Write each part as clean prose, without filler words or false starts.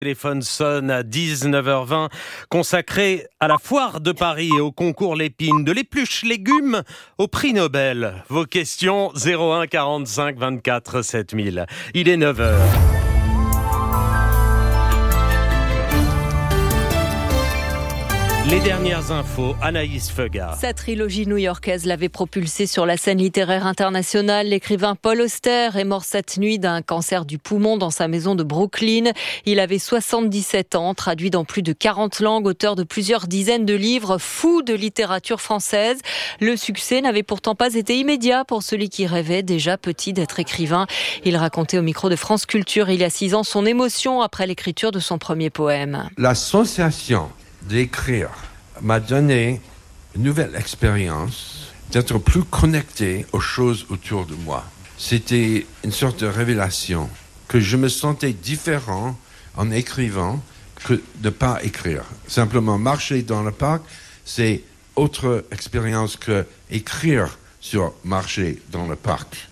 Téléphone sonne à 19h20, consacré à la foire de Paris et au concours Lépine, de l'épluche légumes au prix Nobel. Vos questions 01 45 24 7000. Il est 9h. Les dernières infos, Anaïs Feuga. Sa trilogie new-yorkaise l'avait propulsé sur la scène littéraire internationale. L'écrivain Paul Auster est mort cette nuit d'un cancer du poumon dans sa maison de Brooklyn. Il avait 77 ans, traduit dans plus de 40 langues, auteur de plusieurs dizaines de livres, fou de littérature française. Le succès n'avait pourtant pas été immédiat pour celui qui rêvait déjà petit d'être écrivain. Il racontait au micro de France Culture il y a 6 ans son émotion après l'écriture de son premier poème. La sensation d'écrire m'a donné une nouvelle expérience d'être plus connecté aux choses autour de moi. C'était une sorte de révélation que je me sentais différent en écrivant que de ne pas écrire. Simplement marcher dans le parc, c'est autre expérience que écrire sur marcher dans le parc.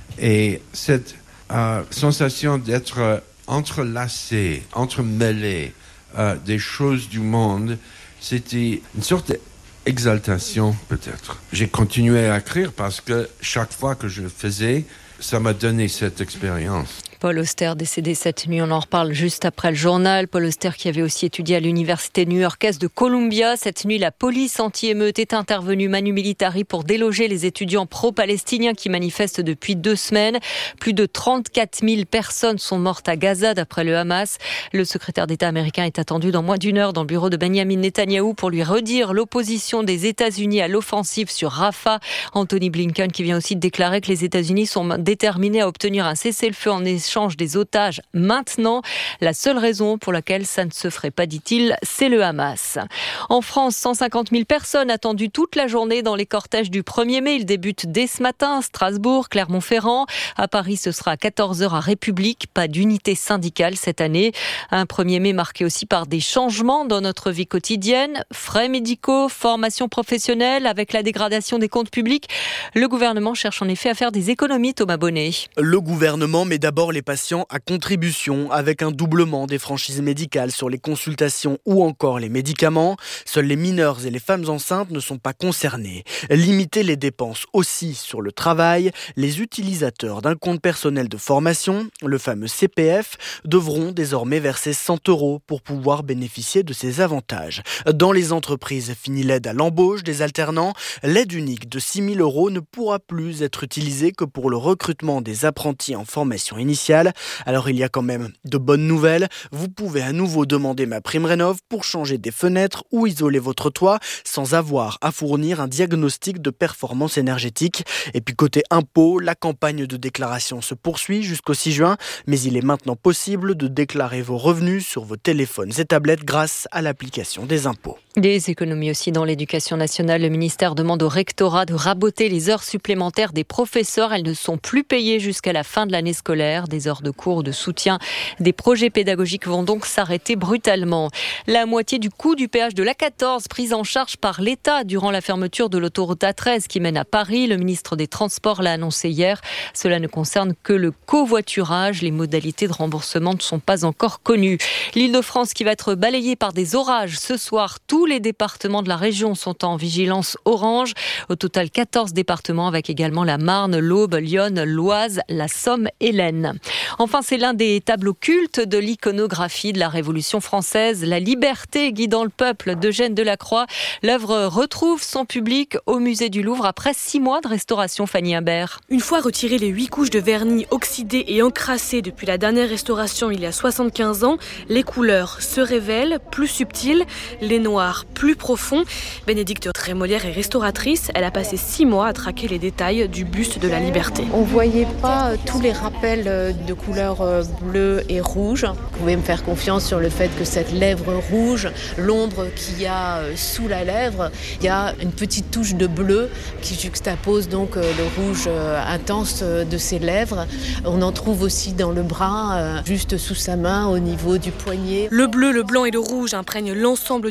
Et cette sensation d'être entrelacé, entremêlé des choses du monde, c'était une sorte d'exaltation peut-être. J'ai continué à écrire parce que chaque fois que je le faisais, ça m'a donné cette expérience. Paul Auster, décédé cette nuit, on en reparle juste après le journal. Paul Auster qui avait aussi étudié à l'université new-yorkaise de Columbia. Cette nuit, la police anti-émeute est intervenue manu militari pour déloger les étudiants pro-palestiniens qui manifestent depuis 2 semaines. Plus de 34 000 personnes sont mortes à Gaza d'après le Hamas. Le secrétaire d'État américain est attendu dans moins d'1 heure dans le bureau de Benjamin Netanyahou pour lui redire l'opposition des États-Unis à l'offensive sur Rafah. Anthony Blinken qui vient aussi de déclarer que les États-Unis sont déterminés à obtenir un cessez-le-feu en échange des otages maintenant. La seule raison pour laquelle ça ne se ferait pas, dit-il, c'est le Hamas. En France, 150 000 personnes attendues toute la journée dans les cortèges du 1er mai. Ils débutent dès ce matin à Strasbourg, Clermont-Ferrand. À Paris, ce sera à 14h à République. Pas d'unité syndicale cette année. Un 1er mai marqué aussi par des changements dans notre vie quotidienne. Frais médicaux, formation professionnelle. Avec la dégradation des comptes publics, le gouvernement cherche en effet à faire des économies, Thomas Bonnet. Le gouvernement met d'abord les patients à contribution avec un doublement des franchises médicales sur les consultations ou encore les médicaments. Seuls les mineurs et les femmes enceintes ne sont pas concernés. Limiter les dépenses aussi sur le travail. Les utilisateurs d'un compte personnel de formation, le fameux CPF, devront désormais verser 100 € pour pouvoir bénéficier de ces avantages. Dans les entreprises, fini l'aide à l'embauche des alternants. L'aide unique de 6 000 € ne pourra plus être utilisée que pour le recrutement des apprentis en formation initiale. Alors il y a quand même de bonnes nouvelles. Vous pouvez à nouveau demander MaPrimeRénov' pour changer des fenêtres ou isoler votre toit sans avoir à fournir un diagnostic de performance énergétique. Et puis côté impôts, la campagne de déclaration se poursuit jusqu'au 6 juin. Mais il est maintenant possible de déclarer vos revenus sur vos téléphones et tablettes grâce à l'application des impôts. Des économies aussi dans l'éducation nationale. Le ministère demande au rectorat de raboter les heures supplémentaires des professeurs. Elles ne sont plus payées jusqu'à la fin de l'année scolaire. Des heures de cours ou de soutien des projets pédagogiques vont donc s'arrêter brutalement. La moitié du coût du péage de l'A14 prise en charge par l'État durant la fermeture de l'autoroute A13 qui mène à Paris. Le ministre des Transports l'a annoncé hier. Cela ne concerne que le covoiturage. Les modalités de remboursement ne sont pas encore connues. L'Île-de-France qui va être balayée par des orages ce soir. Tous les départements de la région sont en vigilance orange. Au total, 14 départements avec également la Marne, l'Aube, l'Yonne, l'Oise, la Somme et l'Aisne. Enfin, c'est l'un des tableaux cultes de l'iconographie de la Révolution française. La liberté guidant le peuple d'Eugène Delacroix. L'œuvre retrouve son public au musée du Louvre après 6 mois de restauration, Fanny Imbert. Une fois retirées les 8 couches de vernis oxydées et encrassées depuis la dernière restauration il y a 75 ans, les couleurs se révèlent plus subtiles, les noirs plus profonds. Bénédicte Trémolière est restauratrice. Elle a passé 6 mois à traquer les détails du buste de la Liberté. On voyait pas tous les rappels de couleurs bleues et rouges. Vous pouvez me faire confiance sur le fait que cette lèvre rouge, l'ombre qu'il y a sous la lèvre, il y a une petite touche de bleu qui juxtapose donc le rouge intense de ses lèvres. On en trouve aussi dans le bras, juste sous sa main, au niveau du poignet. Le bleu, le blanc et le rouge imprègnent l'ensemble du tableau.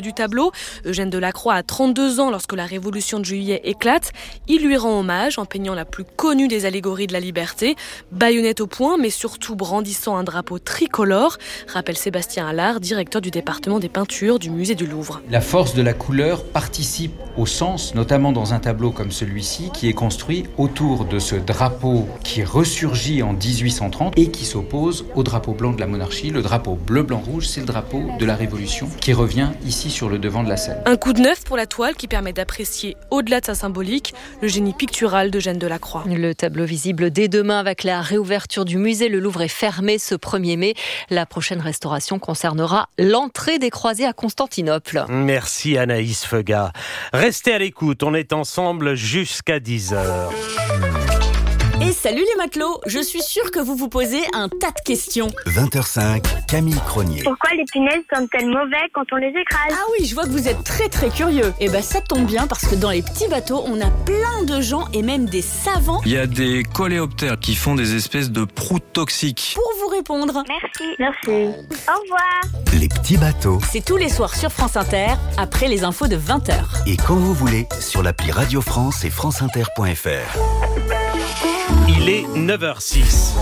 matelot. Eugène Delacroix a 32 ans lorsque la Révolution de juillet éclate. Il lui rend hommage en peignant la plus connue des allégories de la liberté, baïonnette au poing, mais surtout brandissant un drapeau tricolore, rappelle Sébastien Allard, directeur du département des peintures du musée du Louvre. La force de la couleur participe au sens, notamment dans un tableau comme celui-ci, qui est construit autour de ce drapeau qui ressurgit en 1830 et qui s'oppose au drapeau blanc de la monarchie. Le drapeau bleu-blanc-rouge, c'est le drapeau de la Révolution qui revient ici sur le devant de la scène. Un coup de neuf pour la toile qui permet d'apprécier, au-delà de sa symbolique, le génie pictural d'Eugène Delacroix. Le tableau visible dès demain avec la réouverture du musée. Le Louvre est fermé ce 1er mai. La prochaine restauration concernera l'entrée des croisés à Constantinople. Merci Anaïs Feugat. Restez à l'écoute, on est ensemble jusqu'à 10h. Et salut les matelots, je suis sûre que vous vous posez un tas de questions. 20h05, Camille Cronier. Pourquoi les punaises sont-elles mauvaises quand on les écrase ? Ah oui, je vois que vous êtes très très curieux. Et ça tombe bien parce que dans les petits bateaux, on a plein de gens et même des savants. Il y a des coléoptères qui font des espèces de proutes toxiques. Pour vous répondre. Merci. Au revoir. Les petits bateaux. C'est tous les soirs sur France Inter, après les infos de 20h. Et quand vous voulez, sur l'appli Radio France et franceinter.fr. Il est 9h06.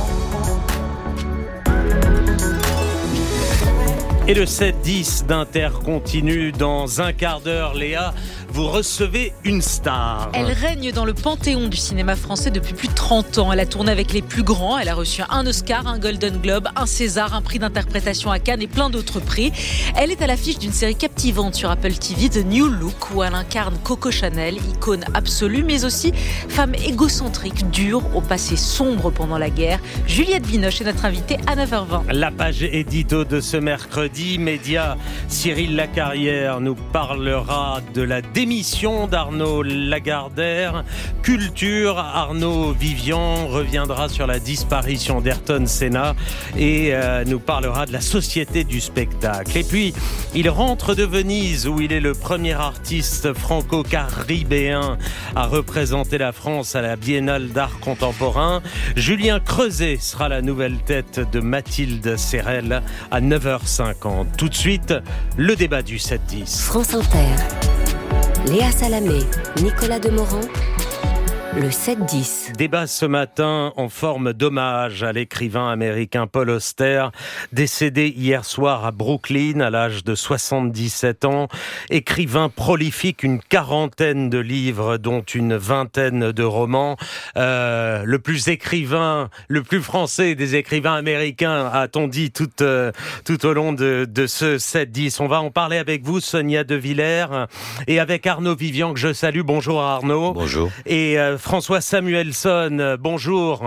Et le 7-10 d'Inter continue dans un quart d'heure. Léa, vous recevez une star. Elle règne dans le panthéon du cinéma français depuis plus de 30 ans. Elle a tourné avec les plus grands. Elle a reçu un Oscar, un Golden Globe, un César, un prix d'interprétation à Cannes et plein d'autres prix. Elle est à l'affiche d'une série captivante sur Apple TV, The New Look, où elle incarne Coco Chanel, icône absolue, mais aussi femme égocentrique, dure, au passé sombre pendant la guerre. Juliette Binoche est notre invitée à 9h20. La page édito de ce mercredi. Média, Cyril Lacarrière nous parlera de la démission d'Arnaud Lagardère. Culture, Arnaud Vivian reviendra sur la disparition d'Ayrton Senna et nous parlera de la société du spectacle. Et puis, il rentre de Venise où il est le premier artiste franco-caribéen à représenter la France à la Biennale d'art contemporain. Julien Creuset sera la nouvelle tête de Mathilde Serrel à 9h50. Tout de suite, le débat du 7-10. France Inter. Léa Salamé, Nicolas Demorand. Le 7-10. Débat ce matin en forme d'hommage à l'écrivain américain Paul Auster, décédé hier soir à Brooklyn à l'âge de 77 ans. Écrivain prolifique, une quarantaine de livres, dont une vingtaine de romans. Le plus français des écrivains américains, a-t-on dit tout au long de ce 7-10. On va en parler avec vous, Sonia De Villers, et avec Arnaud Vivian, que je salue. Bonjour Arnaud. Bonjour. Et François Samuelson, bonjour.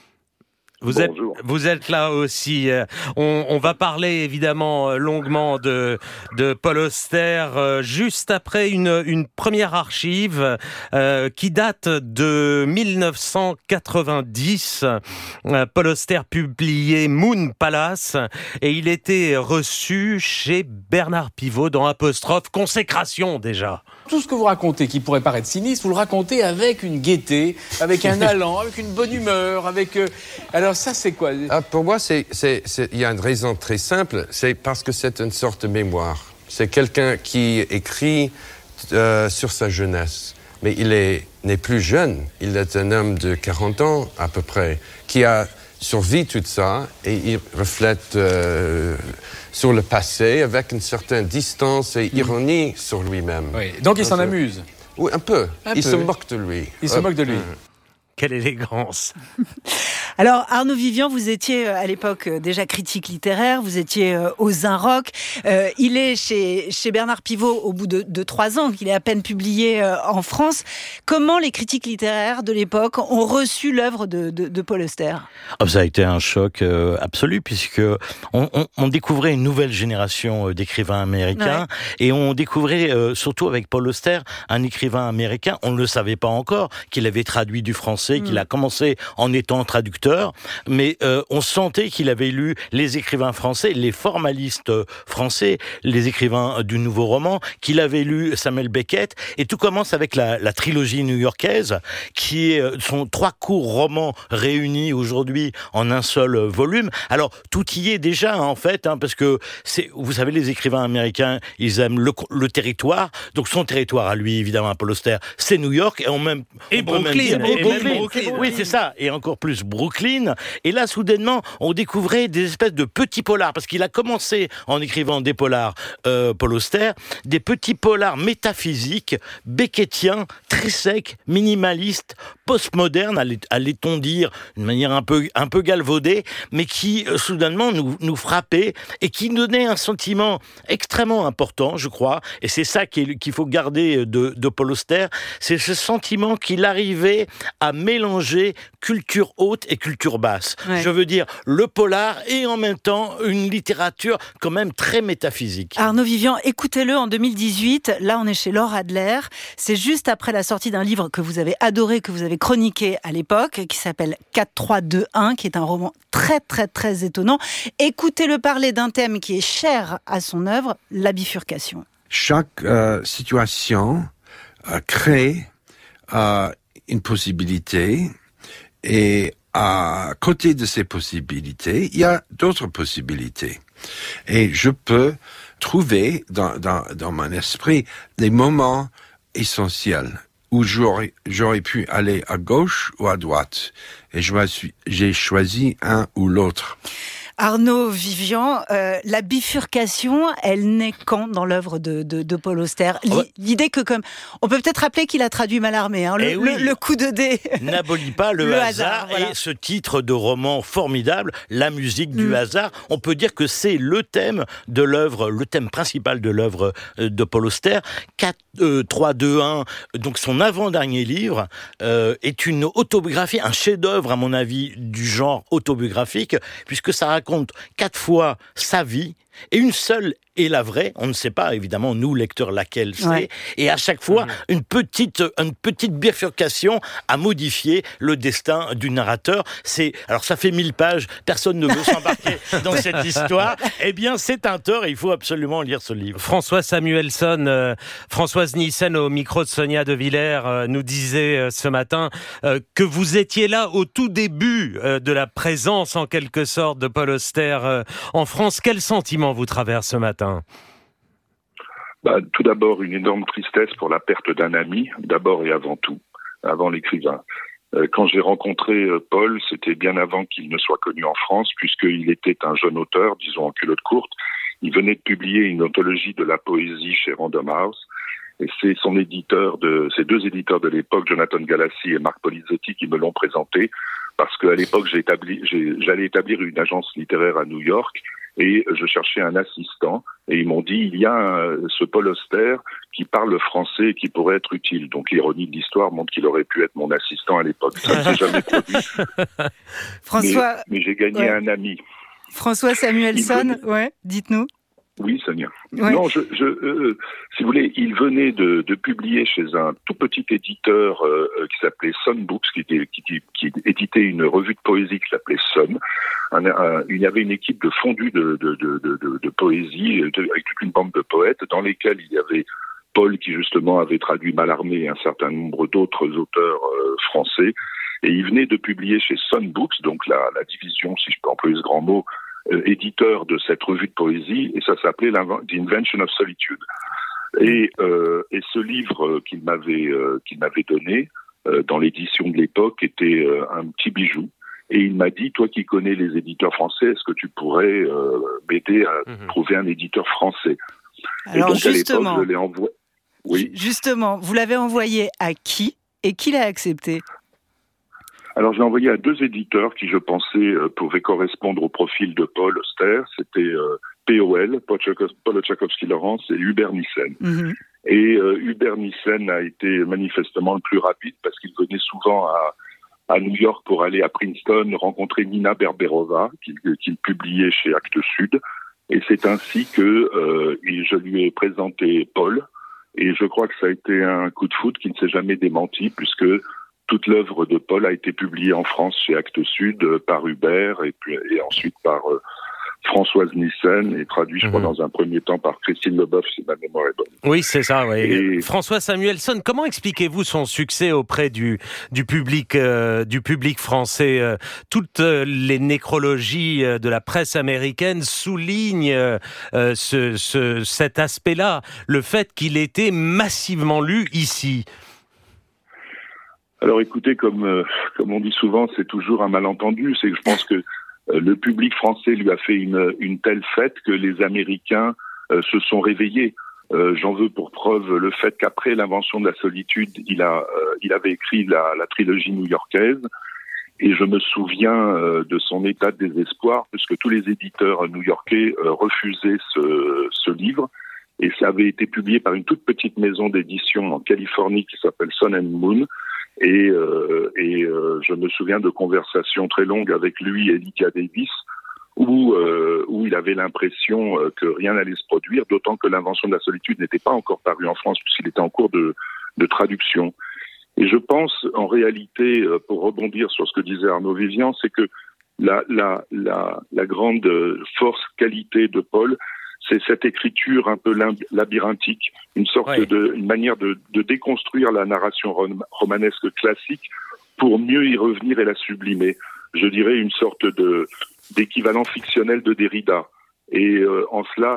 Vous êtes là aussi. On va parler évidemment longuement de Paul Auster juste après une première archive qui date de 1990. Paul Auster publiait Moon Palace et il était reçu chez Bernard Pivot dans Apostrophe. Consécration déjà. Tout ce que vous racontez qui pourrait paraître sinistre, vous le racontez avec une gaieté, avec un allant, avec une bonne humeur, avec... Alors ça, c'est quoi ? Pour moi, il y a une raison très simple, c'est parce que c'est une sorte de mémoire. C'est quelqu'un qui écrit sur sa jeunesse, mais il n'est plus jeune. Il est un homme de 40 ans à peu près, qui a survécu tout ça et il reflète sur le passé avec une certaine distance et ironie sur lui-même. Oui. Donc il s'en amuse. Oui, un peu. Se moque de lui. Il se moque de lui. Quelle élégance. Alors Arnaud Vivian, vous étiez à l'époque déjà critique littéraire, vous étiez aux Inrocks. Il est chez Bernard Pivot au bout de 3 ans, qu'il est à peine publié en France. Comment les critiques littéraires de l'époque ont reçu l'œuvre de Paul Auster ? Ça a été un choc absolu, puisque on découvrait une nouvelle génération d'écrivains américains, et on découvrait surtout avec Paul Auster un écrivain américain, on ne le savait pas encore, qu'il avait traduit du français, qu'il a commencé en étant traducteur traducteur, mais on sentait qu'il avait lu les écrivains français, les formalistes français, les écrivains du nouveau roman, qu'il avait lu Samuel Beckett, et tout commence avec la trilogie new-yorkaise, qui sont 3 courts romans réunis aujourd'hui en un seul volume. Alors, tout y est déjà, en fait, parce que, vous savez, les écrivains américains, ils aiment le territoire, donc son territoire à lui, évidemment, Paul Auster, c'est New York, et Brooklyn. Oui, c'est ça, et encore plus Brooklyn. Et là, soudainement, on découvrait des espèces de petits polars, parce qu'il a commencé en écrivant des polars, Paul Auster, des petits polars métaphysiques, beckettiens, très secs, minimalistes, postmodernes, allait-on dire, d'une manière un peu galvaudée, mais qui, soudainement, nous frappaient, et qui donnaient un sentiment extrêmement important, je crois, et c'est ça qu'il faut garder de Paul Auster, c'est ce sentiment qu'il arrivait à mélanger culture haute et culture basse. Ouais. Je veux dire, le polar et en même temps une littérature quand même très métaphysique. Arnaud Vivian, écoutez-le en 2018, là on est chez Laure Adler, c'est juste après la sortie d'un livre que vous avez adoré, que vous avez chroniqué à l'époque, qui s'appelle 4-3-2-1, qui est un roman très très très étonnant. Écoutez-le parler d'un thème qui est cher à son œuvre, la bifurcation. Chaque situation crée une possibilité, et à côté de ces possibilités, il y a d'autres possibilités. Et je peux trouver dans mon esprit des moments essentiels où j'aurais pu aller à gauche ou à droite. Et j'ai choisi un ou l'autre. Arnaud Vivian, la bifurcation, elle naît quand dans l'œuvre de Paul Auster? L'idée que, comme on peut peut-être rappeler qu'il a traduit Mallarmé, le coup de dé n'abolit pas le hasard, voilà. Et ce titre de roman formidable, la musique du hasard, on peut dire que c'est le thème de l'œuvre, le thème principal de l'œuvre de Paul Auster. 4-3-2-1, donc son avant-dernier livre, est une autobiographie, un chef-d'œuvre à mon avis du genre autobiographique, puisque ça raconte 4 fois sa vie, et une seule est la vraie. On ne sait pas, évidemment, nous, lecteurs, laquelle c'est. Ouais. Et à chaque fois, une petite bifurcation à modifier le destin du narrateur. Alors, ça fait 1000 pages. Personne ne veut s'embarquer dans cette histoire. Eh bien, c'est un tort et il faut absolument lire ce livre. François Samuelson, Françoise Nissen au micro de Sonia De Villers nous disait ce matin que vous étiez là au tout début de la présence, en quelque sorte, de Paul Auster en France. Quel sentiment vous traverse ce matin? Tout d'abord, une énorme tristesse pour la perte d'un ami, d'abord et avant tout, avant l'écrivain. Quand j'ai rencontré Paul, c'était bien avant qu'il ne soit connu en France, puisqu'il était un jeune auteur, disons en culotte courte. Il venait de publier une anthologie de la poésie chez Random House. Et c'est ces 2 éditeurs de l'époque, Jonathan Galassi et Marc Polizzotti, qui me l'ont présenté, parce qu'à l'époque, j'allais établir une agence littéraire à New York, et je cherchais un assistant, et ils m'ont dit, il y a ce Paul Auster qui parle français et qui pourrait être utile. Donc l'ironie de l'histoire montre qu'il aurait pu être mon assistant à l'époque. Ça ne s'est jamais produit. François... mais j'ai gagné un ami. François Samuelson, dites-nous. Oui, Sonia. Ouais. Non, si vous voulez, il venait de publier chez un tout petit éditeur qui s'appelait Sun Books, qui éditait une revue de poésie qui s'appelait Sun. Il y avait une équipe de fondus de poésie avec toute une bande de poètes dans lesquels il y avait Paul qui justement avait traduit Mallarmé et un certain nombre d'autres auteurs français. Et il venait de publier chez Sun Books, donc la division, si je peux employer ce grand mot, éditeur de cette revue de poésie, et ça s'appelait The Invention of Solitude. Et ce livre qu'il m'avait donné dans l'édition de l'époque était un petit bijou. Et il m'a dit, toi qui connais les éditeurs français, est-ce que tu pourrais m'aider à trouver un éditeur français? Alors, et donc justement, à l'époque, je l'ai envoyé. Oui. Justement, vous l'avez envoyé à qui et qui l'a accepté? Alors, je l'ai envoyé à 2 éditeurs qui, je pensais, pouvaient correspondre au profil de Paul Auster. C'était POL, Paul Tchaikovsky-Lawrence, et Hubert Nissen. Mm-hmm. Et Hubert Nissen a été manifestement le plus rapide parce qu'il venait souvent à New York pour aller à Princeton rencontrer Nina Berberova, qu'il publiait chez Actes Sud. Et c'est ainsi que je lui ai présenté Paul. Et je crois que ça a été un coup de foudre qui ne s'est jamais démenti, puisque toute l'œuvre de Paul a été publiée en France chez Actes Sud par Hubert et ensuite par Françoise Nissen et traduit, je crois, dans un premier temps par Christine Leboeuf, si ma mémoire est bonne. Oui, c'est ça, oui. Et François Samuelson, comment expliquez-vous son succès auprès du public français? Toutes les nécrologies de la presse américaine soulignent cet aspect-là, le fait qu'il était massivement lu ici. Alors écoutez, comme on dit souvent, c'est toujours un malentendu, c'est que je pense que le public français lui a fait une telle fête que les Américains se sont réveillés. J'en veux pour preuve le fait qu'après l'invention de la solitude, il avait écrit la trilogie new-yorkaise. Et je me souviens de son état de désespoir, puisque tous les éditeurs new-yorkais refusaient ce livre. Et ça avait été publié par une toute petite maison d'édition en Californie qui s'appelle Sun and Moon. Et je me souviens de conversations très longues avec lui et Lydia Davis où il avait l'impression que rien n'allait se produire, d'autant que l'invention de la solitude n'était pas encore parue en France puisqu'il était en cours de traduction. Et je pense, en réalité, pour rebondir sur ce que disait Arnaud Vivian, c'est que la grande force, qualité de Paul, c'est cette écriture un peu labyrinthique, une manière de déconstruire la narration romanesque classique pour mieux y revenir et la sublimer. Je dirais une sorte d'équivalent fictionnel de Derrida. Et en cela,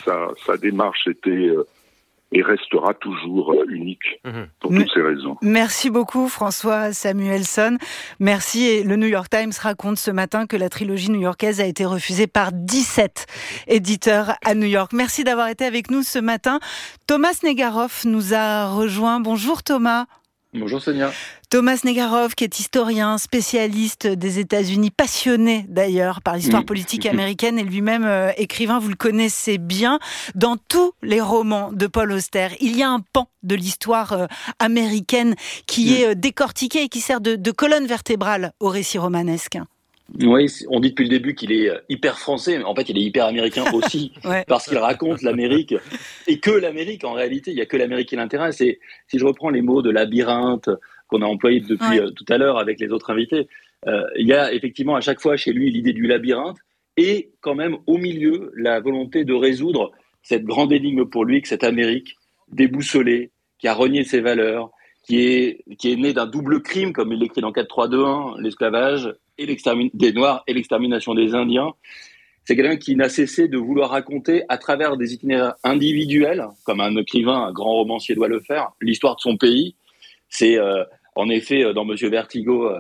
sa démarche était et restera toujours unique pour toutes ces raisons. Merci beaucoup François Samuelson. Merci. Et le New York Times raconte ce matin que la trilogie new-yorkaise a été refusée par 17 éditeurs à New York. Merci d'avoir été avec nous ce matin. Thomas Negaroff nous a rejoint. Bonjour Thomas. Bonjour Sonia. Thomas Negaroff, qui est historien, spécialiste des États-Unis, passionné d'ailleurs par l'histoire politique américaine et lui-même écrivain, vous le connaissez bien. Dans tous les romans de Paul Auster, il y a un pan de l'histoire américaine qui est décortiqué et qui sert de colonne vertébrale au récit romanesque. Oui, on dit depuis le début qu'il est hyper français, mais en fait il est hyper américain aussi, parce qu'il raconte l'Amérique, et que l'Amérique en réalité, il n'y a que l'Amérique qui l'intéresse. Et si je reprends les mots de labyrinthe qu'on a employés depuis tout à l'heure avec les autres invités, il y a effectivement à chaque fois chez lui l'idée du labyrinthe, et quand même au milieu la volonté de résoudre cette grande énigme pour lui, que cette Amérique déboussolée, qui a renié ses valeurs, qui est née d'un double crime, comme il l'écrit dans 4-3-2-1, l'esclavage des Noirs et l'extermination des Indiens. C'est quelqu'un qui n'a cessé de vouloir raconter, à travers des itinéraires individuels, comme un écrivain, un grand romancier doit le faire, l'histoire de son pays. C'est en effet, dans Monsieur Vertigo,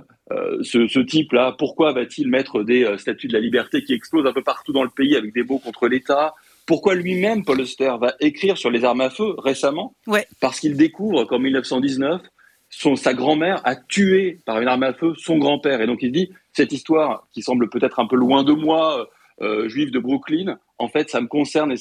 ce type-là, pourquoi va-t-il mettre des statues de la liberté qui explosent un peu partout dans le pays avec des mots contre l'État ? Pourquoi lui-même, Paul Auster, va écrire sur les armes à feu récemment ? Parce qu'il découvre qu'en 1919, sa grand-mère a tué par une arme à feu son grand-père. Et donc il dit, cette histoire qui semble peut-être un peu loin de moi, juif de Brooklyn, en fait ça me concerne et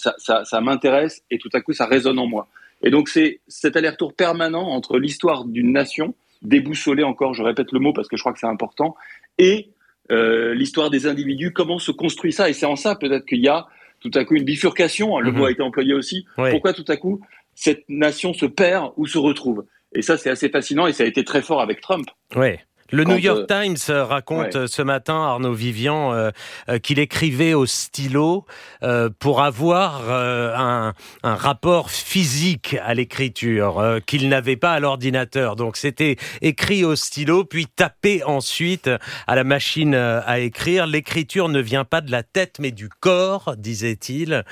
ça m'intéresse, et tout à coup ça résonne en moi. Et donc c'est cet aller-retour permanent entre l'histoire d'une nation, déboussolée encore, je répète le mot parce que je crois que c'est important, et l'histoire des individus, comment se construit ça. Et c'est en ça peut-être qu'il y a tout à coup une bifurcation, le mot a été employé aussi. Pourquoi tout à coup cette nation se perd ou se retrouve ? Et ça, c'est assez fascinant, et ça a été très fort avec Trump. Oui. Le New York Times raconte ce matin, Arnaud Vivian, qu'il écrivait au stylo pour avoir un rapport physique à l'écriture, qu'il n'avait pas à l'ordinateur. Donc c'était écrit au stylo, puis tapé ensuite à la machine à écrire. L'écriture ne vient pas de la tête, mais du corps, disait-il.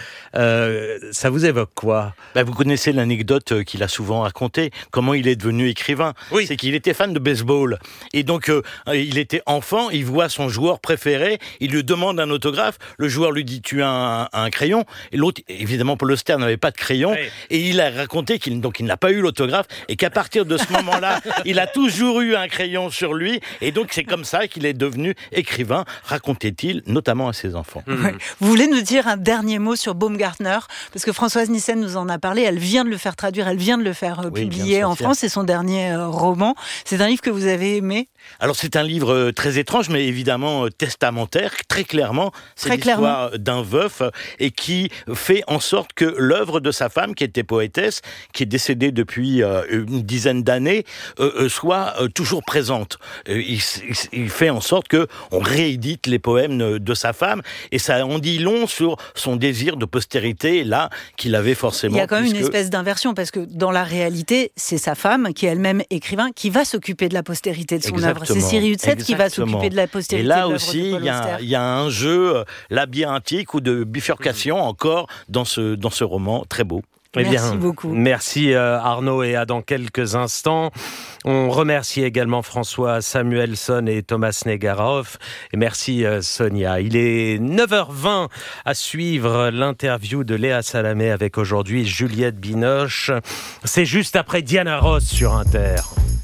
Ça vous évoque quoi ? Vous connaissez l'anecdote qu'il a souvent racontée, comment il est devenu écrivain. Oui. C'est qu'il était fan de baseball. Et donc, il était enfant, il voit son joueur préféré, il lui demande un autographe, le joueur lui dit « tu as un crayon ?» Et l'autre, évidemment, Paul Auster n'avait pas de crayon, et il a raconté qu'il n'a pas eu l'autographe, et qu'à partir de ce moment-là, il a toujours eu un crayon sur lui, et donc c'est comme ça qu'il est devenu écrivain, racontait-il, notamment à ses enfants. Vous voulez nous dire un dernier mot sur Baumgartner ? Parce que Françoise Nissen nous en a parlé, elle vient de le faire traduire, elle vient de le faire publier en France, c'est son dernier roman. C'est un livre que vous avez aimé ? Alors c'est un livre très étrange, mais évidemment testamentaire, très clairement. C'est l'histoire d'un veuf et qui fait en sorte que l'œuvre de sa femme, qui était poétesse, qui est décédée depuis une dizaine d'années, soit toujours présente. Il fait en sorte que on réédite les poèmes de sa femme, et ça en dit long sur son désir de postérité, là, qu'il avait forcément. Il y a quand même une espèce d'inversion, parce que dans la réalité, c'est sa femme, qui est elle-même écrivain, qui va s'occuper de la postérité de son œuvre. C'est Siri Hutset qui va s'occuper de la postérité. Et là de l'œuvre aussi, il y a un jeu labyrinthique ou de bifurcation encore dans ce roman très beau. Merci beaucoup. Merci Arnaud, et à dans quelques instants. On remercie également François Samuelson et Thomas Negaroff. Et merci Sonia. Il est 9h20 à suivre l'interview de Léa Salamé avec aujourd'hui Juliette Binoche. C'est juste après Diana Ross sur Inter.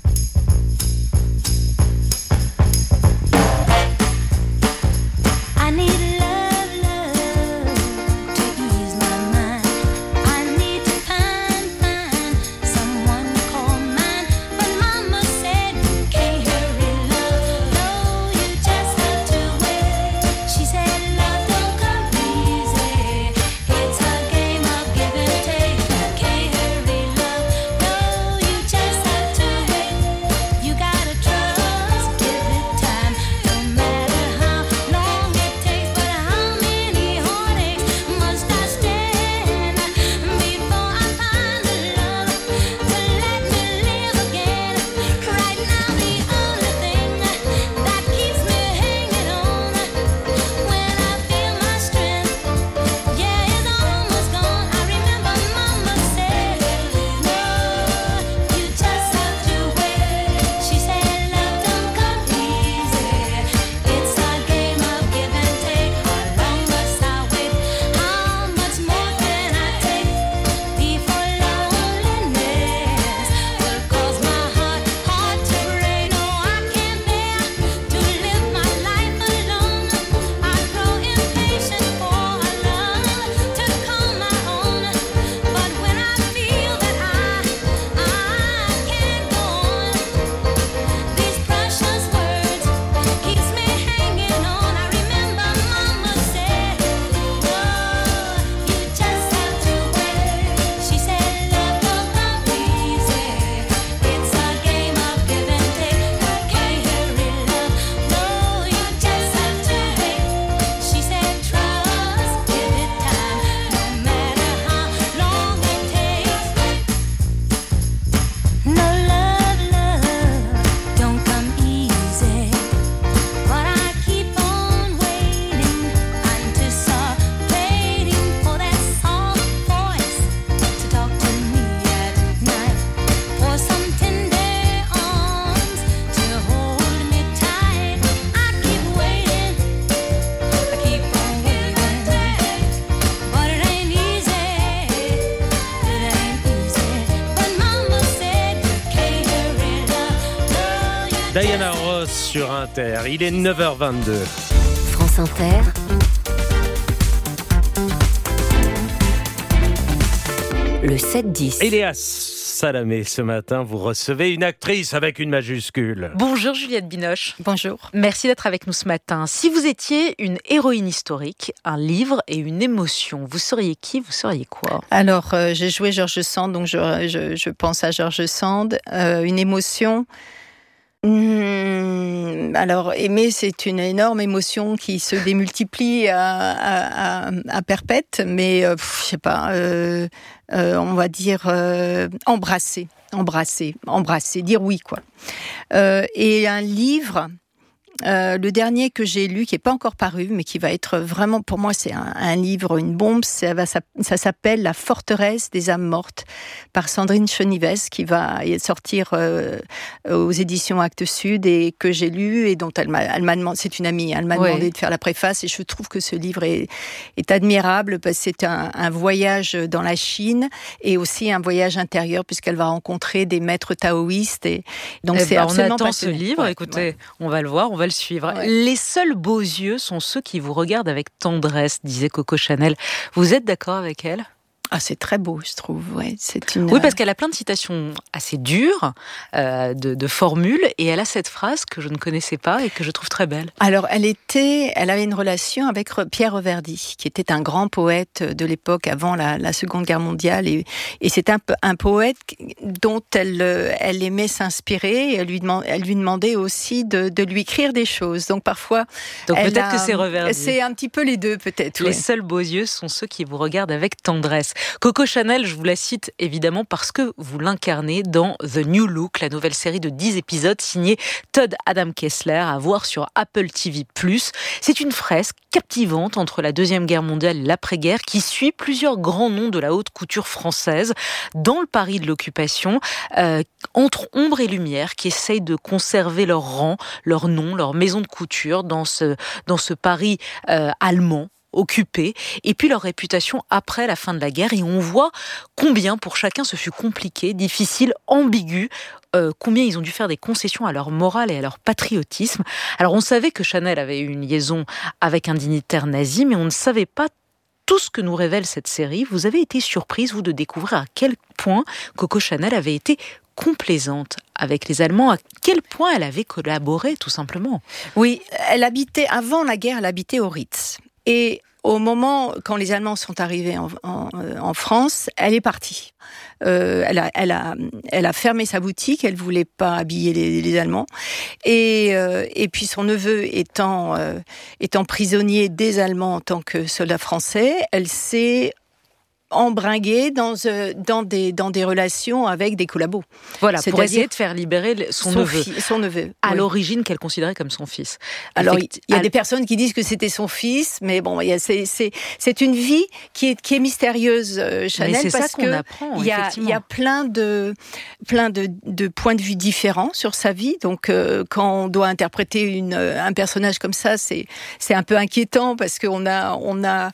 Diana Ross sur Inter. Il est 9h22. France Inter. Le 7-10. Léa Salamé, ce matin, vous recevez une actrice avec une majuscule. Bonjour Juliette Binoche. Bonjour. Merci d'être avec nous ce matin. Si vous étiez une héroïne historique, un livre et une émotion, vous seriez qui? Vous seriez quoi? Alors, j'ai joué George Sand, donc je pense à George Sand. Une émotion... Alors, aimer, c'est une énorme émotion qui se démultiplie à perpète, mais je sais pas, on va dire embrasser, dire oui, quoi. Et un livre, le dernier que j'ai lu, qui n'est pas encore paru, mais qui va être vraiment, pour moi, c'est un livre, une bombe. Ça s'appelle La forteresse des âmes mortes, par Sandrine Chenives, qui va sortir aux éditions Actes Sud, et que j'ai lu, et dont elle m'a demandé, c'est une amie, elle m'a demandé de faire la préface, et je trouve que ce livre est admirable, parce que c'est un voyage dans la Chine, et aussi un voyage intérieur, puisqu'elle va rencontrer des maîtres taoïstes, et donc c'est absolument passionnant. On attend ce livre, écoutez, on va le voir, on va le suivre. Ouais. Les seuls beaux yeux sont ceux qui vous regardent avec tendresse, disait Coco Chanel. Vous êtes d'accord avec elle ? Ah, c'est très beau, je trouve. Ouais, Oui, parce qu'elle a plein de citations assez dures, de formules, et elle a cette phrase que je ne connaissais pas et que je trouve très belle. Alors, elle avait une relation avec Pierre Reverdy, qui était un grand poète de l'époque avant la Seconde Guerre mondiale, et c'est un poète dont elle aimait s'inspirer. Et elle lui demandait aussi de lui écrire des choses. Donc parfois, peut-être que c'est Reverdy. C'est un petit peu les deux, peut-être. Les seuls beaux yeux sont ceux qui vous regardent avec tendresse. Coco Chanel, je vous la cite évidemment parce que vous l'incarnez dans The New Look, la nouvelle série de 10 épisodes signée Todd Adam Kessler, à voir sur Apple TV+. C'est une fresque captivante entre la Deuxième Guerre mondiale et l'après-guerre qui suit plusieurs grands noms de la haute couture française dans le Paris de l'occupation, entre ombre et lumière, qui essayent de conserver leur rang, leur nom, leur maison de couture dans ce Paris allemand, occupés, et puis leur réputation après la fin de la guerre. Et on voit combien pour chacun ce fut compliqué, difficile, ambigu, combien ils ont dû faire des concessions à leur morale et à leur patriotisme. Alors on savait que Chanel avait eu une liaison avec un dignitaire nazi, mais on ne savait pas tout ce que nous révèle cette série. Vous avez été surprise, vous, de découvrir à quel point Coco Chanel avait été complaisante avec les Allemands, à quel point elle avait collaboré, tout simplement. Oui, avant la guerre, elle habitait au Ritz. Et au moment, quand les Allemands sont arrivés en France, elle est partie. Elle a fermé sa boutique, elle voulait pas habiller les Allemands. Et puis son neveu étant prisonnier des Allemands en tant que soldat français, elle s'est embringuée dans des relations avec des collabos. Voilà, pour essayer de faire libérer son neveu. À l'origine, qu'elle considérait comme son fils. Alors, il y a des personnes qui disent que c'était son fils, mais bon, c'est une vie qui est mystérieuse, Chanel, mais c'est parce ça qu'on apprend, il y a plein de points de vue différents sur sa vie. Donc, quand on doit interpréter un personnage comme ça, c'est un peu inquiétant parce qu'on a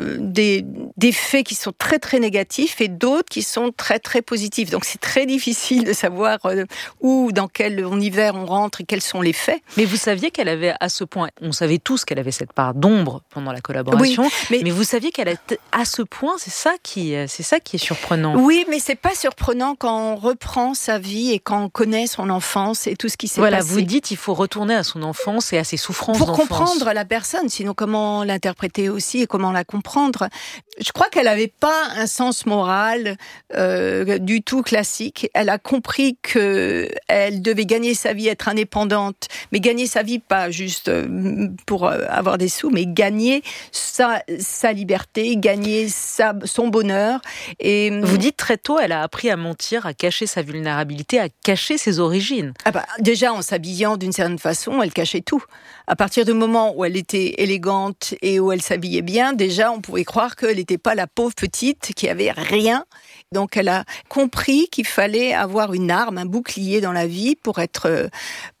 des faits qui sont très très négatifs et d'autres qui sont très très positifs. Donc c'est très difficile de savoir dans quel univers on rentre et quels sont les faits. Mais vous saviez qu'elle avait à ce point, on savait tous qu'elle avait cette part d'ombre pendant la collaboration, oui, mais vous saviez qu'elle était à ce point, c'est ça qui est surprenant. Oui, mais c'est pas surprenant quand on reprend sa vie et quand on connaît son enfance et tout ce qui s'est passé. Voilà, vous dites il faut retourner à son enfance et à ses souffrances pour d'enfance. Comprendre la personne, sinon comment l'interpréter aussi et comment la comprendre. Je crois qu'elle n'avait pas un sens moral du tout classique. Elle a compris qu'elle devait gagner sa vie, être indépendante, mais gagner sa vie pas juste pour avoir des sous, mais gagner sa liberté, gagner son bonheur. Et vous dites très tôt, elle a appris à mentir, à cacher sa vulnérabilité, à cacher ses origines. Déjà, en s'habillant d'une certaine façon, elle cachait tout. À partir du moment où elle était élégante et où elle s'habillait bien, déjà, on pouvait croire qu'elle n'était pas la pauvre petite qui avait rien. Donc, elle a compris qu'il fallait avoir une arme, un bouclier dans la vie pour être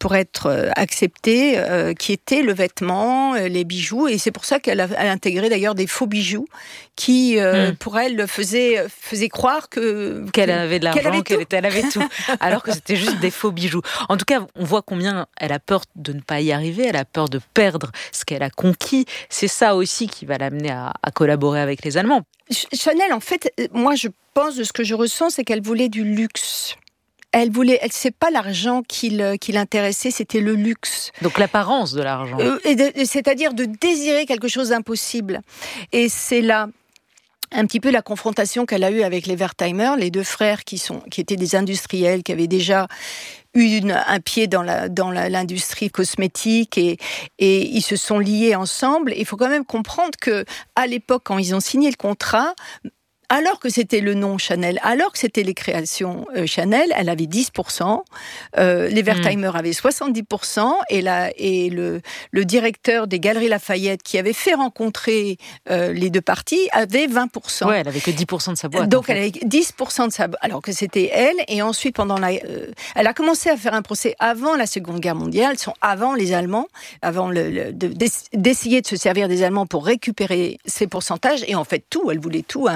acceptée, qui était le vêtement, les bijoux. Et c'est pour ça qu'elle a intégré d'ailleurs des faux bijoux qui, pour elle, faisaient croire qu'elle avait de l'argent, qu'elle avait tout, alors que c'était juste des faux bijoux. En tout cas, on voit combien elle a peur de ne pas y arriver, elle a peur de perdre ce qu'elle a conquis. C'est ça aussi qui va l'amener à collaborer avec les Allemands. Chanel, en fait, moi je pense, de ce que je ressens, c'est qu'elle voulait du luxe. C'est pas l'argent qui l'intéressait, c'était le luxe. Donc l'apparence de l'argent. C'est-à-dire de désirer quelque chose d'impossible. Et c'est là un petit peu la confrontation qu'elle a eue avec les Wertheimer, les deux frères qui étaient des industriels, qui avaient déjà eu un pied dans l'industrie cosmétique et ils se sont liés ensemble. Il faut quand même comprendre que à l'époque, quand ils ont signé le contrat, alors que c'était le nom Chanel, alors que c'était les créations Chanel, elle avait 10%, les Wertheimer avaient 70%, et le directeur des Galeries Lafayette, qui avait fait rencontrer les deux parties, avait 20%. Ouais, elle avait que 10% de sa boîte. Donc elle avait 10% de sa boîte, alors que c'était elle, et ensuite elle a commencé à faire un procès avant la Seconde Guerre mondiale, avant les Allemands, avant d'essayer de se servir des Allemands pour récupérer ses pourcentages, et en fait elle voulait tout à un moment donné.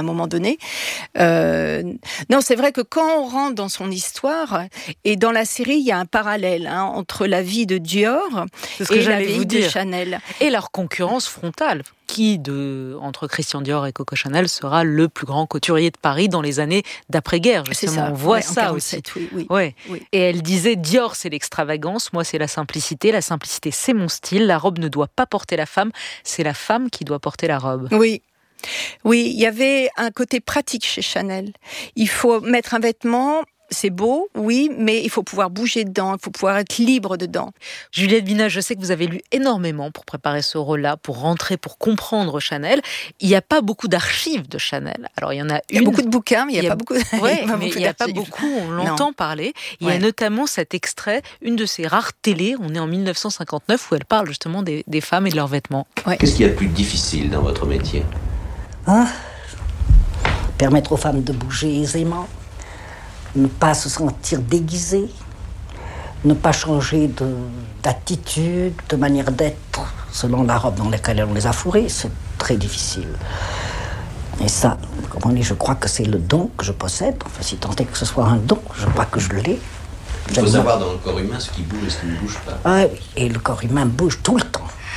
donné. Non, c'est vrai que quand on rentre dans son histoire, et dans la série, il y a un parallèle entre la vie de Dior et la vie de Chanel. Et leur concurrence frontale. Qui, entre Christian Dior et Coco Chanel, sera le plus grand couturier de Paris dans les années d'après-guerre. Justement, on voit ça 47, aussi. Oui. Et elle disait, Dior, c'est l'extravagance, moi, c'est la simplicité. La simplicité, c'est mon style. La robe ne doit pas porter la femme, c'est la femme qui doit porter la robe. Oui, il y avait un côté pratique chez Chanel. Il faut mettre un vêtement... C'est beau, oui, mais il faut pouvoir bouger dedans, il faut pouvoir être libre dedans. Juliette Binoche, je sais que vous avez lu énormément pour préparer ce rôle-là, pour rentrer, pour comprendre Chanel. Il n'y a pas beaucoup d'archives de Chanel. Alors, il y en a une. Il y a beaucoup de bouquins, mais il n'y a pas beaucoup d'archives. Oui, mais il n'y a pas beaucoup, on l'entend parler. Il y a notamment cet extrait, une de ses rares télés, on est en 1959, où elle parle justement des femmes et de leurs vêtements. Ouais. Qu'est-ce qu'il y a de plus difficile dans votre métier ? Permettre aux femmes de bouger aisément. Ne pas se sentir déguisé, ne pas changer d'attitude, de manière d'être, selon la robe dans laquelle on les a fourrés, c'est très difficile. Et ça, comme on dit, je crois que c'est le don que je possède. Enfin, si tant est que ce soit un don, je crois que je l'ai. Il faut savoir dans le corps humain ce qui bouge et ce qui ne bouge pas. Ah oui, et le corps humain bouge tout le temps.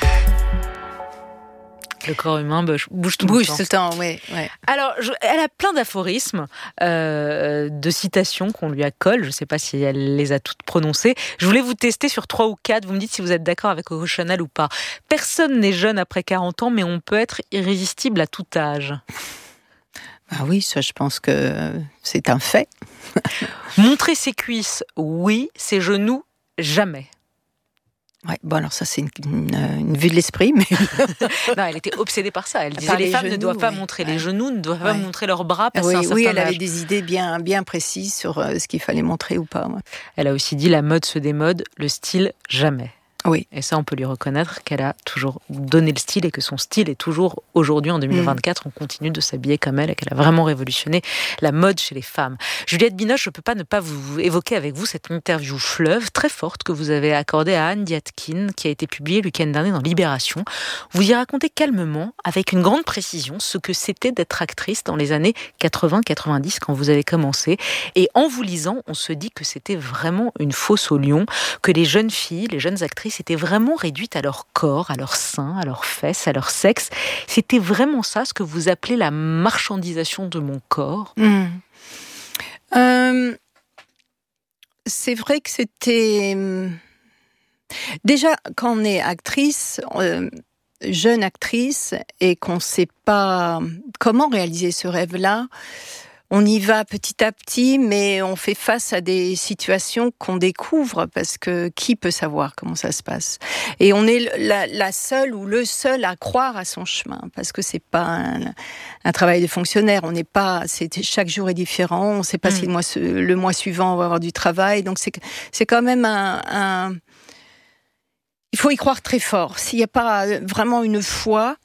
Le corps humain bouge tout le temps, oui. Alors, elle a plein d'aphorismes, de citations qu'on lui accole. Je ne sais pas si elle les a toutes prononcées. Je voulais vous tester sur 3 ou 4. Vous me dites si vous êtes d'accord avec Coco Chanel ou pas. Personne n'est jeune après 40 ans, mais on peut être irrésistible à tout âge. Ah oui, ça, je pense que c'est un fait. Montrer ses cuisses, oui. Ses genoux, jamais. Ouais, bon alors ça c'est une vue de l'esprit, mais non, elle était obsédée par ça. Elle disait les femmes ne doivent pas montrer les genoux, ne doivent pas montrer leurs bras. Oui, elle avait des idées bien précises sur ce qu'il fallait montrer ou pas. Ouais. Elle a aussi dit la mode se démode, le style jamais. Oui. Et ça, on peut lui reconnaître qu'elle a toujours donné le style et que son style est toujours, aujourd'hui, en 2024, on continue de s'habiller comme elle et qu'elle a vraiment révolutionné la mode chez les femmes. Juliette Binoche, je ne peux pas ne pas vous évoquer avec vous cette interview fleuve très forte que vous avez accordée à Anne Diatkin, qui a été publiée le week-end dernier dans Libération. Vous y racontez calmement, avec une grande précision, ce que c'était d'être actrice dans les années 80-90 quand vous avez commencé. Et en vous lisant, on se dit que c'était vraiment une fosse au lion, que les jeunes filles, les jeunes actrices étaient vraiment réduites à leur corps, à leurs seins, à leurs fesses, à leur sexe. C'était vraiment ça, ce que vous appelez la marchandisation de mon corps. C'est vrai que c'était... Déjà, quand on est actrice, jeune actrice, et qu'on ne sait pas comment réaliser ce rêve-là, on y va petit à petit, mais on fait face à des situations qu'on découvre, parce que qui peut savoir comment ça se passe ? Et on est la seule ou le seul à croire à son chemin, parce que c'est pas un travail de fonctionnaire. On n'est pas, chaque jour est différent. On ne sait pas si le mois suivant on va avoir du travail. Donc c'est quand même il faut y croire très fort. S'il n'y a pas vraiment une foi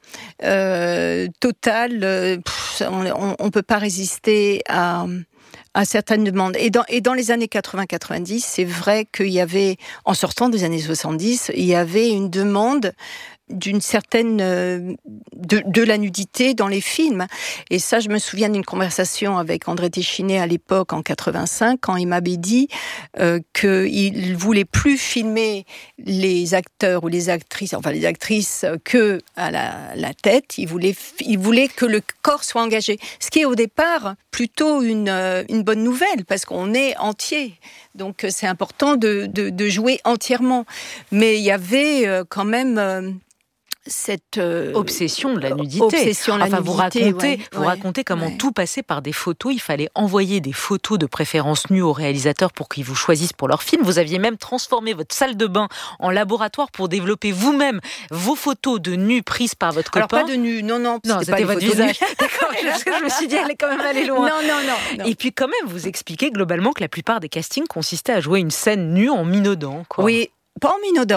totale, on ne peut pas résister à certaines demandes. Et dans les années 80-90, c'est vrai qu'il y avait, en sortant des années 70, il y avait une demande d'une certaine de la nudité dans les films. Et ça, je me souviens d'une conversation avec André Téchiné à l'époque, en 85, quand il m'avait dit qu'il voulait plus filmer les acteurs ou les actrices, enfin les actrices, que à la tête. Il voulait que le corps soit engagé. Ce qui est au départ plutôt une bonne nouvelle, parce qu'on est entier. Donc c'est important de jouer entièrement. Mais il y avait quand même... cette obsession de la nudité. Vous racontez comment tout passait par des photos. Il fallait envoyer des photos de préférence nues aux réalisateurs pour qu'ils vous choisissent pour leur film. Vous aviez même transformé votre salle de bain en laboratoire pour développer vous-même vos photos de nus prises par votre copain. Alors pas de nus, non, c'était votre visage. D'accord, je me suis dit, elle est quand même allée loin. Non. Et puis quand même, vous expliquez globalement que la plupart des castings consistaient à jouer une scène nue en minaudant. Quoi. Oui, pas en minaudant.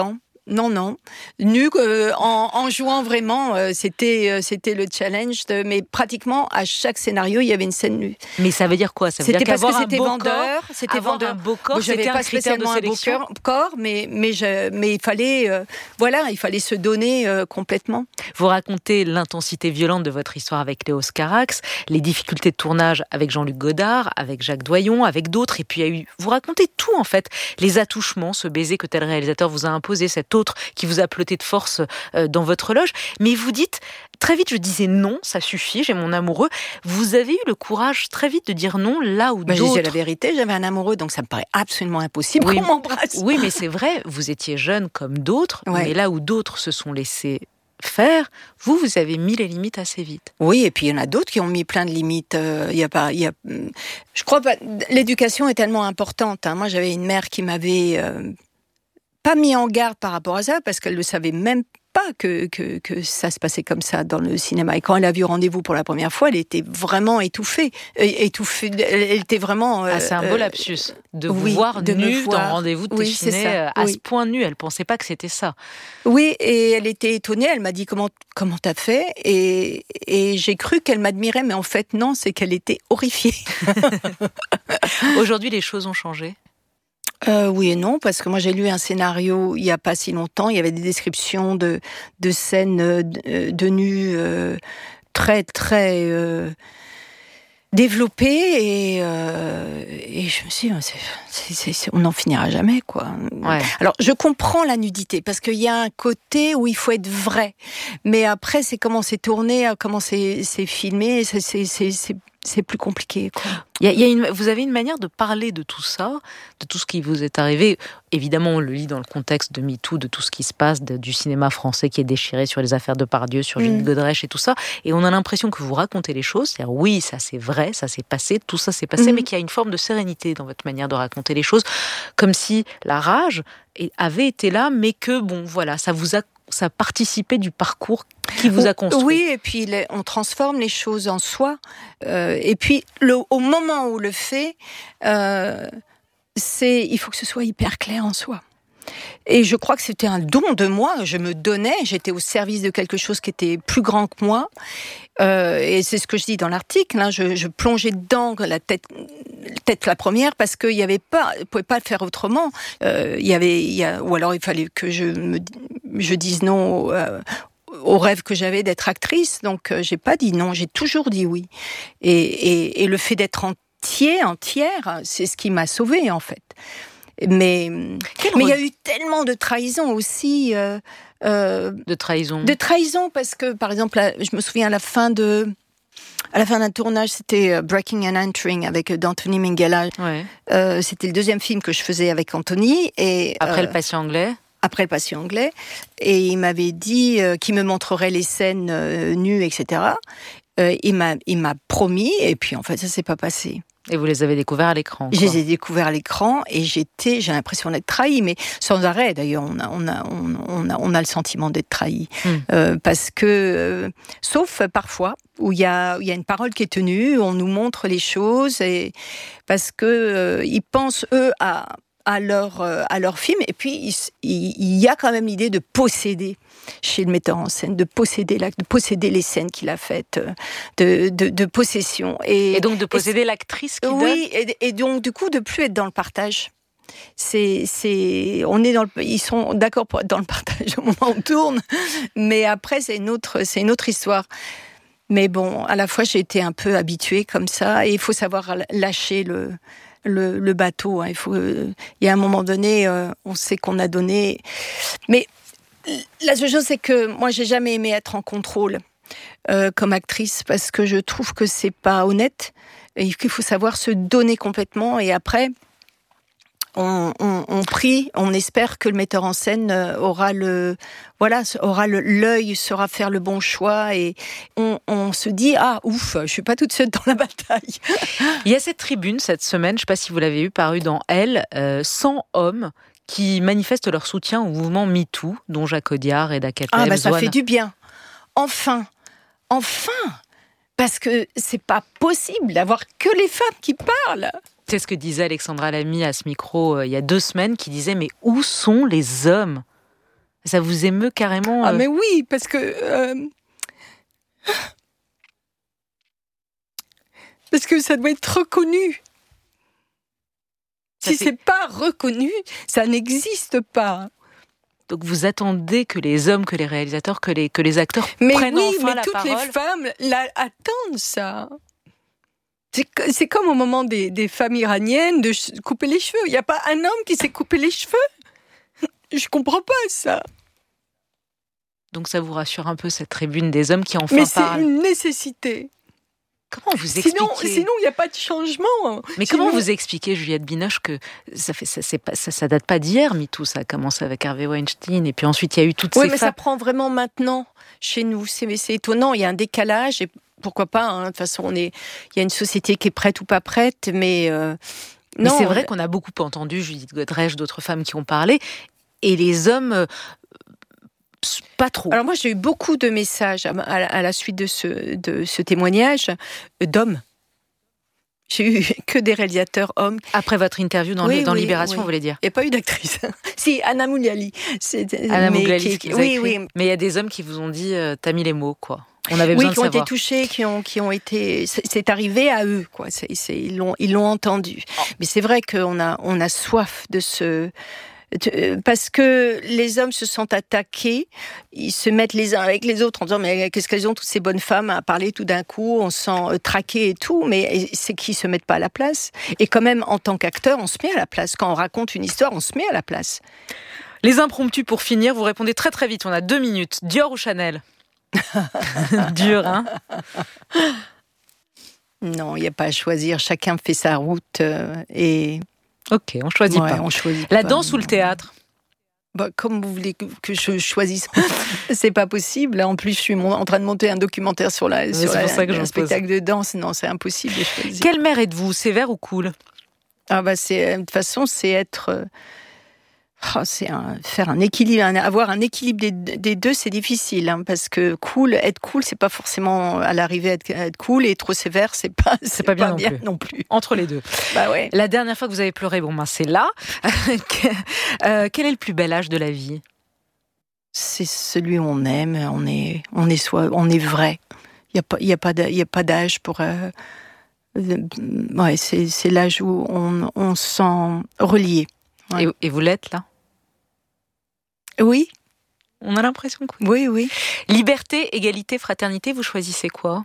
Nu en jouant vraiment, c'était le challenge. Mais pratiquement à chaque scénario, il y avait une scène nue. Mais ça veut dire quoi? Ça veut dire qu'avoir un beau corps, un beau corps, c'était un critère de sélection. Un beau corps, mais il fallait, il fallait se donner complètement. Vous racontez l'intensité violente de votre histoire avec Léos Carax, les difficultés de tournage avec Jean-Luc Godard, avec Jacques Doyon, avec d'autres. Et puis vous racontez tout en fait, les attouchements, ce baiser que tel réalisateur vous a imposé, cet autre qui vous a ploté de force dans votre loge. Mais vous dites, très vite je disais non, ça suffit, j'ai mon amoureux. Vous avez eu le courage très vite de dire non là où d'autres... Je disais la vérité, j'avais un amoureux, donc ça me paraît absolument impossible qu'on m'embrasse. Oui, mais c'est vrai, vous étiez jeune comme d'autres, mais là où d'autres se sont laissés faire, vous avez mis les limites assez vite. Oui, et puis il y en a d'autres qui ont mis plein de limites. Je crois pas. L'éducation est tellement importante. Moi, j'avais une mère qui m'avait pas mis en garde par rapport à ça, parce qu'elle ne savait même pas que ça se passait comme ça dans le cinéma. Et quand elle a vu Rendez-vous pour la première fois, elle était vraiment étouffée. Elle était vraiment... c'est un beau lapsus de vous voir nue dans Rendez-vous de Téchiné, à ce point nue. Elle ne pensait pas que c'était ça. Oui, et elle était étonnée. Elle m'a dit comment t'as fait, et j'ai cru qu'elle m'admirait, mais en fait non, c'est qu'elle était horrifiée. Aujourd'hui, les choses ont changé. Oui et non, parce que moi j'ai lu un scénario il n'y a pas si longtemps, il y avait des descriptions de scènes de nus très très développées, et je me suis dit, on n'en finira jamais, quoi. Ouais. Alors je comprends la nudité, parce qu'il y a un côté où il faut être vrai, mais après c'est comment c'est tourné, comment c'est filmé, c'est plus compliqué, quoi. Vous avez une manière de parler de tout ça, de tout ce qui vous est arrivé. Évidemment, on le lit dans le contexte de MeToo, de tout ce qui se passe, du cinéma français qui est déchiré sur les affaires de Depardieu, sur Judith Godrèche et tout ça. Et on a l'impression que vous racontez les choses. C'est-à-dire, oui, ça c'est vrai, ça s'est passé, tout ça s'est passé, mais qu'il y a une forme de sérénité dans votre manière de raconter les choses. Comme si la rage avait été là, mais que, ça participait du parcours qui vous a construit. Oui, et puis on transforme les choses en soi. Et puis, au moment où on le fait, il faut que ce soit hyper clair en soi. Et je crois que c'était un don de moi. Je me donnais, j'étais au service de quelque chose qui était plus grand que moi. Et c'est ce que je dis dans l'article. Je plongeais dedans la tête la première, parce qu'il y avait pas, je pouvais pas le faire autrement. Ou alors il fallait que je dise non au rêve que j'avais d'être actrice. Donc j'ai pas dit non, j'ai toujours dit oui. Et le fait d'être entière, c'est ce qui m'a sauvée en fait. Mais il y a eu tellement de trahison aussi. De trahison. De trahison, parce que, par exemple, je me souviens à la fin d'un tournage, c'était Breaking and Entering avec d'Anthony Minghella. Ouais. C'était le deuxième film que je faisais avec Anthony. Et, après Le Patient anglais. Après Le Patient anglais. Et il m'avait dit qu'il me montrerait les scènes nues, etc. Il m'a promis, et puis en fait, ça s'est pas passé. Et vous les avez découverts à l'écran, quoi. Je les ai découverts à l'écran, et j'ai l'impression d'être trahie, mais sans arrêt. D'ailleurs, on a le sentiment d'être trahi, parce que, sauf parfois où il y a une parole qui est tenue, où on nous montre les choses, et parce que ils pensent eux à leur film, et puis il y a quand même l'idée de posséder chez le metteur en scène, de posséder les scènes qu'il a faites, de possession. Et donc de posséder l'actrice qui donne. Oui, et donc du coup de plus être dans le partage. Ils sont d'accord pour être dans le partage au moment où on tourne, mais après c'est une autre histoire. Mais bon, à la fois j'ai été un peu habituée comme ça, et il faut savoir lâcher le bateau. Il y a un moment donné, on sait qu'on a donné, mais la seule chose, c'est que moi, j'ai jamais aimé être en contrôle comme actrice, parce que je trouve que c'est pas honnête, et qu'il faut savoir se donner complètement, et après, on prie, on espère que le metteur en scène aura l'œil, saura faire le bon choix, et on se dit, ah ouf, je suis pas toute seule dans la bataille. Il y a cette tribune cette semaine, je sais pas si vous l'avez vue, parue dans Elle, 100 hommes qui manifestent leur soutien au mouvement MeToo, dont Jacques Audiard, Reda Kateb, ça fait du bien. Enfin, parce que c'est pas possible d'avoir que les femmes qui parlent. C'est ce que disait Alexandra Lamy à ce micro il y a 2 semaines, qui disait, mais où sont les hommes ? Ça vous émeut carrément Ah mais oui, parce que ça doit être reconnu. Si c'est pas reconnu, ça n'existe pas. Donc vous attendez que les hommes, que les réalisateurs, que les acteurs prennent enfin la parole. Mais toutes les femmes attendent ça. C'est comme au moment des femmes iraniennes de couper les cheveux. Il n'y a pas un homme qui s'est coupé les cheveux. Je comprends pas ça. Donc ça vous rassure un peu, cette tribune des hommes qui enfin parlent. Mais c'est une nécessité. Comment vous expliquez Sinon, il n'y a pas de changement. Mais comment vous expliquez, Juliette Binoche, que ça date pas d'hier, MeToo, ça a commencé avec Harvey Weinstein, et puis ensuite il y a eu toutes ces femmes. Oui, mais ça prend vraiment maintenant chez nous. C'est étonnant, il y a un décalage, et pourquoi pas, hein. De toute façon, il y a une société qui est prête ou pas prête, mais... Mais c'est vrai qu'on a beaucoup entendu Judith Godrèche, d'autres femmes qui ont parlé, et les hommes... pas trop. Alors moi, j'ai eu beaucoup de messages à la suite de ce témoignage d'hommes. J'ai eu que des réalisateurs hommes. Après votre interview dans Libération, vous voulez dire? Il n'y a pas eu d'actrice. Si, Anna Mouliali. Anna Mouliali, oui. Mais il y a des hommes qui vous ont dit, t'as mis les mots, quoi. On avait besoin de savoir. Qui ont été touchés, qui ont été... C'est arrivé à eux, quoi. Ils l'ont entendu. Oh. Mais c'est vrai qu'on a soif de ce... Parce que les hommes se sentent attaqués, ils se mettent les uns avec les autres en disant mais qu'est-ce qu'elles ont toutes ces bonnes femmes à parler tout d'un coup, on se sent traqué et tout, mais c'est qu'ils se mettent pas à la place. Et quand même en tant qu'acteur, on se met à la place. Quand on raconte une histoire, on se met à la place. Les impromptus pour finir, vous répondez très très vite, on a 2 minutes. Dior ou Chanel? Dur, hein? Non, il n'y a pas à choisir, chacun fait sa route et... Ok, on choisit pas. On choisit la pas. Danse ou le théâtre? Comme vous voulez que je choisisse. C'est pas possible. En plus, je suis en train de monter un documentaire sur un spectacle de danse. Non, c'est impossible de choisir. Quelle mère êtes-vous? Sévère ou cool? De toute façon, c'est être... faire un équilibre, avoir un équilibre des deux, c'est difficile, hein, parce que être cool, c'est pas forcément à l'arrivée être cool, et trop sévère, c'est pas bien non plus. Entre les deux. Bah ouais. La dernière fois que vous avez pleuré, c'est là. Quel est le plus bel âge de la vie? C'est celui où on aime, on est vrai. Il y a pas d'âge pour. C'est l'âge où on se sent relié. Ouais. Et vous l'êtes là? Oui. On a l'impression que oui. Oui. Liberté, égalité, fraternité, vous choisissez quoi?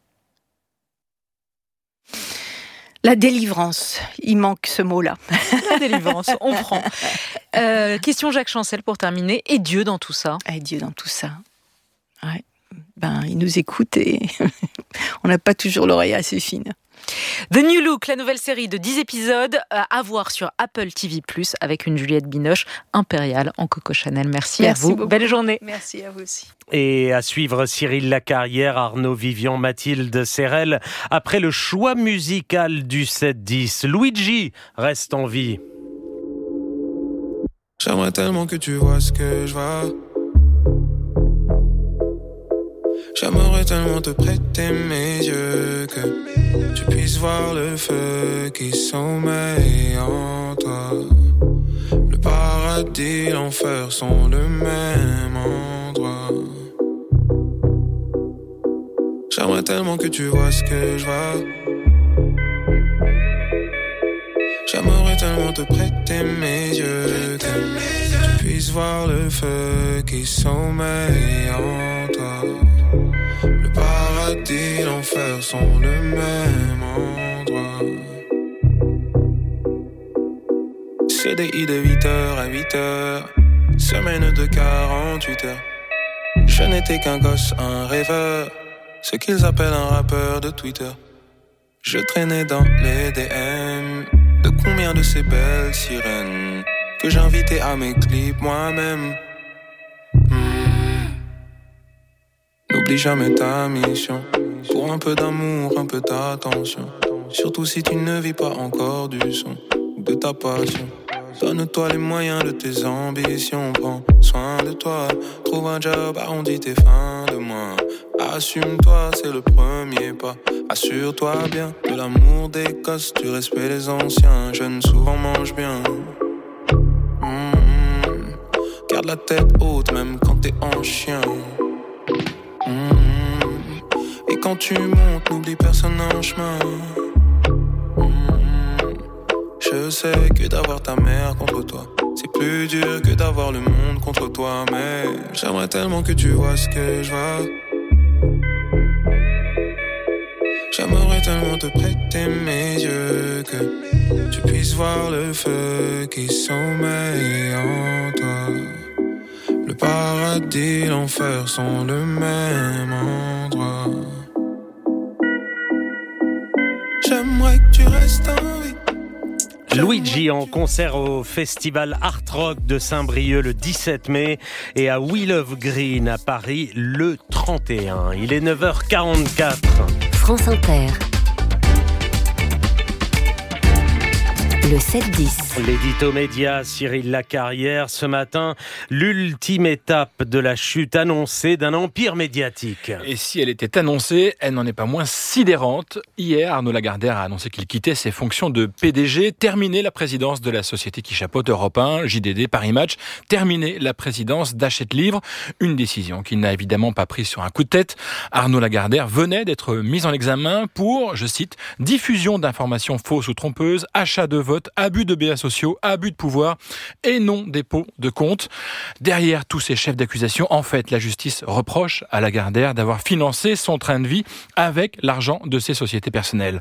La délivrance. Il manque ce mot-là. La délivrance, on prend. Question Jacques Chancel pour terminer. Et Dieu dans tout ça? Et Dieu dans tout ça. Ouais. Il nous écoute et on n'a pas toujours l'oreille assez fine. The New Look, la nouvelle série de 10 épisodes à voir sur Apple TV+, avec une Juliette Binoche impériale en Coco Chanel. Merci à vous. Beaucoup. Belle journée. Merci à vous aussi. Et à suivre Cyril Lacarrière, Arnaud Vivian, Mathilde Serrel. Après le choix musical du 7-10, Luigi reste en vie. J'aimerais tellement que tu vois ce que je vois. J'aimerais tellement te prêter mes yeux, que tu puisses voir le feu qui sommeille en toi. Le paradis, l'enfer sont le même endroit. J'aimerais tellement que tu vois ce que je vois. J'aimerais tellement te prêter mes yeux, que tu puisses voir le feu qui sommeille en toi. Le paradis, l'enfer sont le même endroit. CDI de 8h à 8h, semaine de 48 heures. Je n'étais qu'un gosse, un rêveur, ce qu'ils appellent un rappeur de Twitter. Je traînais dans les DM de combien de ces belles sirènes que j'invitais à mes clips moi-même. N'oublie jamais ta mission. Pour un peu d'amour, un peu d'attention. Surtout si tu ne vis pas encore du son ou de ta passion. Donne-toi les moyens de tes ambitions. Prends soin de toi. Trouve un job, arrondis tes fins de mois. Assume-toi, c'est le premier pas. Assure-toi bien de l'amour des gosses, du respect des anciens. Jeunes souvent mangent bien. Car garde la tête haute même quand t'es en chien. Et quand tu montes, n'oublie personne en chemin. Je sais que d'avoir ta mère contre toi, c'est plus dur que d'avoir le monde contre toi. Mais j'aimerais tellement que tu vois ce que je vois. J'aimerais tellement te prêter mes yeux, que tu puisses voir le feu qui sommeille en toi. Le paradis, l'enfer sont le même endroit. J'aimerais que tu restes en vie. Luigi en concert au festival Art Rock de Saint-Brieuc le 17 mai et à We Love Green à Paris le 31. Il est 9h44. France Inter. Le 7-10. L'édito média Cyril Lacarrière. Ce matin, l'ultime étape de la chute annoncée d'un empire médiatique. Et si elle était annoncée, elle n'en est pas moins sidérante. Hier, Arnaud Lagardère a annoncé qu'il quittait ses fonctions de PDG, terminé la présidence de la société qui chapeaute Europe 1, JDD, Paris Match, terminé la présidence d'Hachette Livre. Une décision qu'il n'a évidemment pas prise sur un coup de tête. Arnaud Lagardère venait d'être mis en examen pour, je cite, diffusion d'informations fausses ou trompeuses, achat de vote, abus de biens sociaux, abus de pouvoir et non dépôt de compte. Derrière tous ces chefs d'accusation, en fait, la justice reproche à Lagardère d'avoir financé son train de vie avec l'argent de ses sociétés personnelles.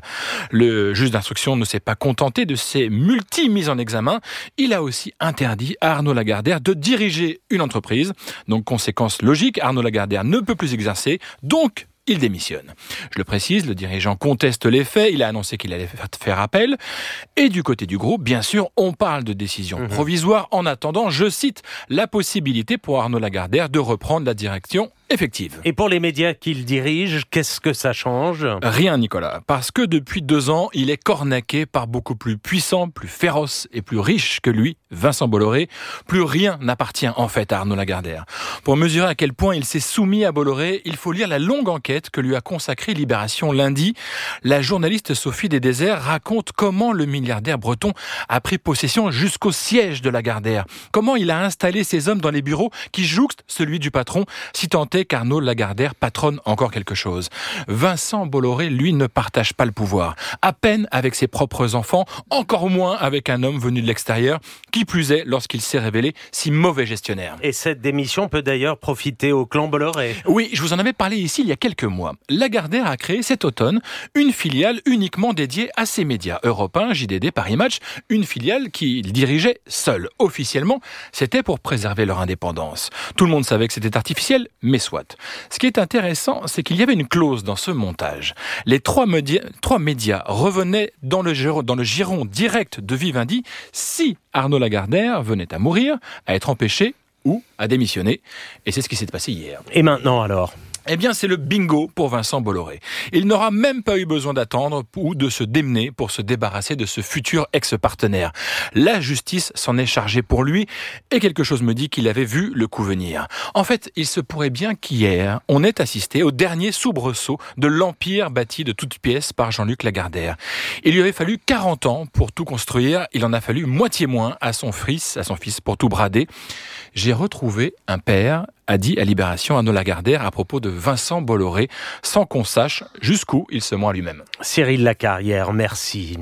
Le juge d'instruction ne s'est pas contenté de ces multi-mises en examen. Il a aussi interdit à Arnaud Lagardère de diriger une entreprise. Donc, conséquence logique, Arnaud Lagardère ne peut plus exercer, donc il démissionne. Je le précise, le dirigeant conteste les faits, il a annoncé qu'il allait faire appel. Et du côté du groupe, bien sûr, on parle de décision provisoire en attendant, je cite, la possibilité pour Arnaud Lagardère de reprendre la direction effective. Et pour les médias qu'il dirige, qu'est-ce que ça change ? Rien, Nicolas, parce que depuis 2 ans, il est cornaqué par beaucoup plus puissant, plus féroce et plus riche que lui, Vincent Bolloré. Plus rien n'appartient en fait à Arnaud Lagardère. Pour mesurer à quel point il s'est soumis à Bolloré, il faut lire la longue enquête que lui a consacrée Libération lundi. La journaliste Sophie Desdésert raconte comment le milliardaire breton a pris possession jusqu'au siège de Lagardère. Comment il a installé ses hommes dans les bureaux qui jouxtent celui du patron, si tant est qu'Arnaud Lagardère patronne encore quelque chose. Vincent Bolloré, lui, ne partage pas le pouvoir. À peine avec ses propres enfants, encore moins avec un homme venu de l'extérieur, qui plus est lorsqu'il s'est révélé si mauvais gestionnaire. Et cette démission peut d'ailleurs profiter au clan Bolloré. Oui, je vous en avais parlé ici il y a quelques mois. Lagardère a créé cet automne une filiale uniquement dédiée à ses médias. Europe 1, JDD, Paris Match, une filiale qu'il dirigeait seul. Officiellement, c'était pour préserver leur indépendance. Tout le monde savait que c'était artificiel, mais soit. Ce qui est intéressant, c'est qu'il y avait une clause dans ce montage. Les trois médias revenaient dans le giron direct de Vivendi si Arnaud Lagardère venait à mourir, à être empêché ou à démissionner. Et c'est ce qui s'est passé hier. Et maintenant alors ? Eh bien, c'est le bingo pour Vincent Bolloré. Il n'aura même pas eu besoin d'attendre ou de se démener pour se débarrasser de ce futur ex-partenaire. La justice s'en est chargée pour lui et quelque chose me dit qu'il avait vu le coup venir. En fait, il se pourrait bien qu'hier, on ait assisté au dernier soubresaut de l'empire bâti de toutes pièces par Jean-Luc Lagardère. Il lui avait fallu 40 ans pour tout construire, il en a fallu moitié moins à son fils pour tout brader. J'ai retrouvé un père, a dit à Libération Arnaud Lagardère à propos de Vincent Bolloré, sans qu'on sache jusqu'où il se ment à lui-même. Cyril Lacarrière, merci.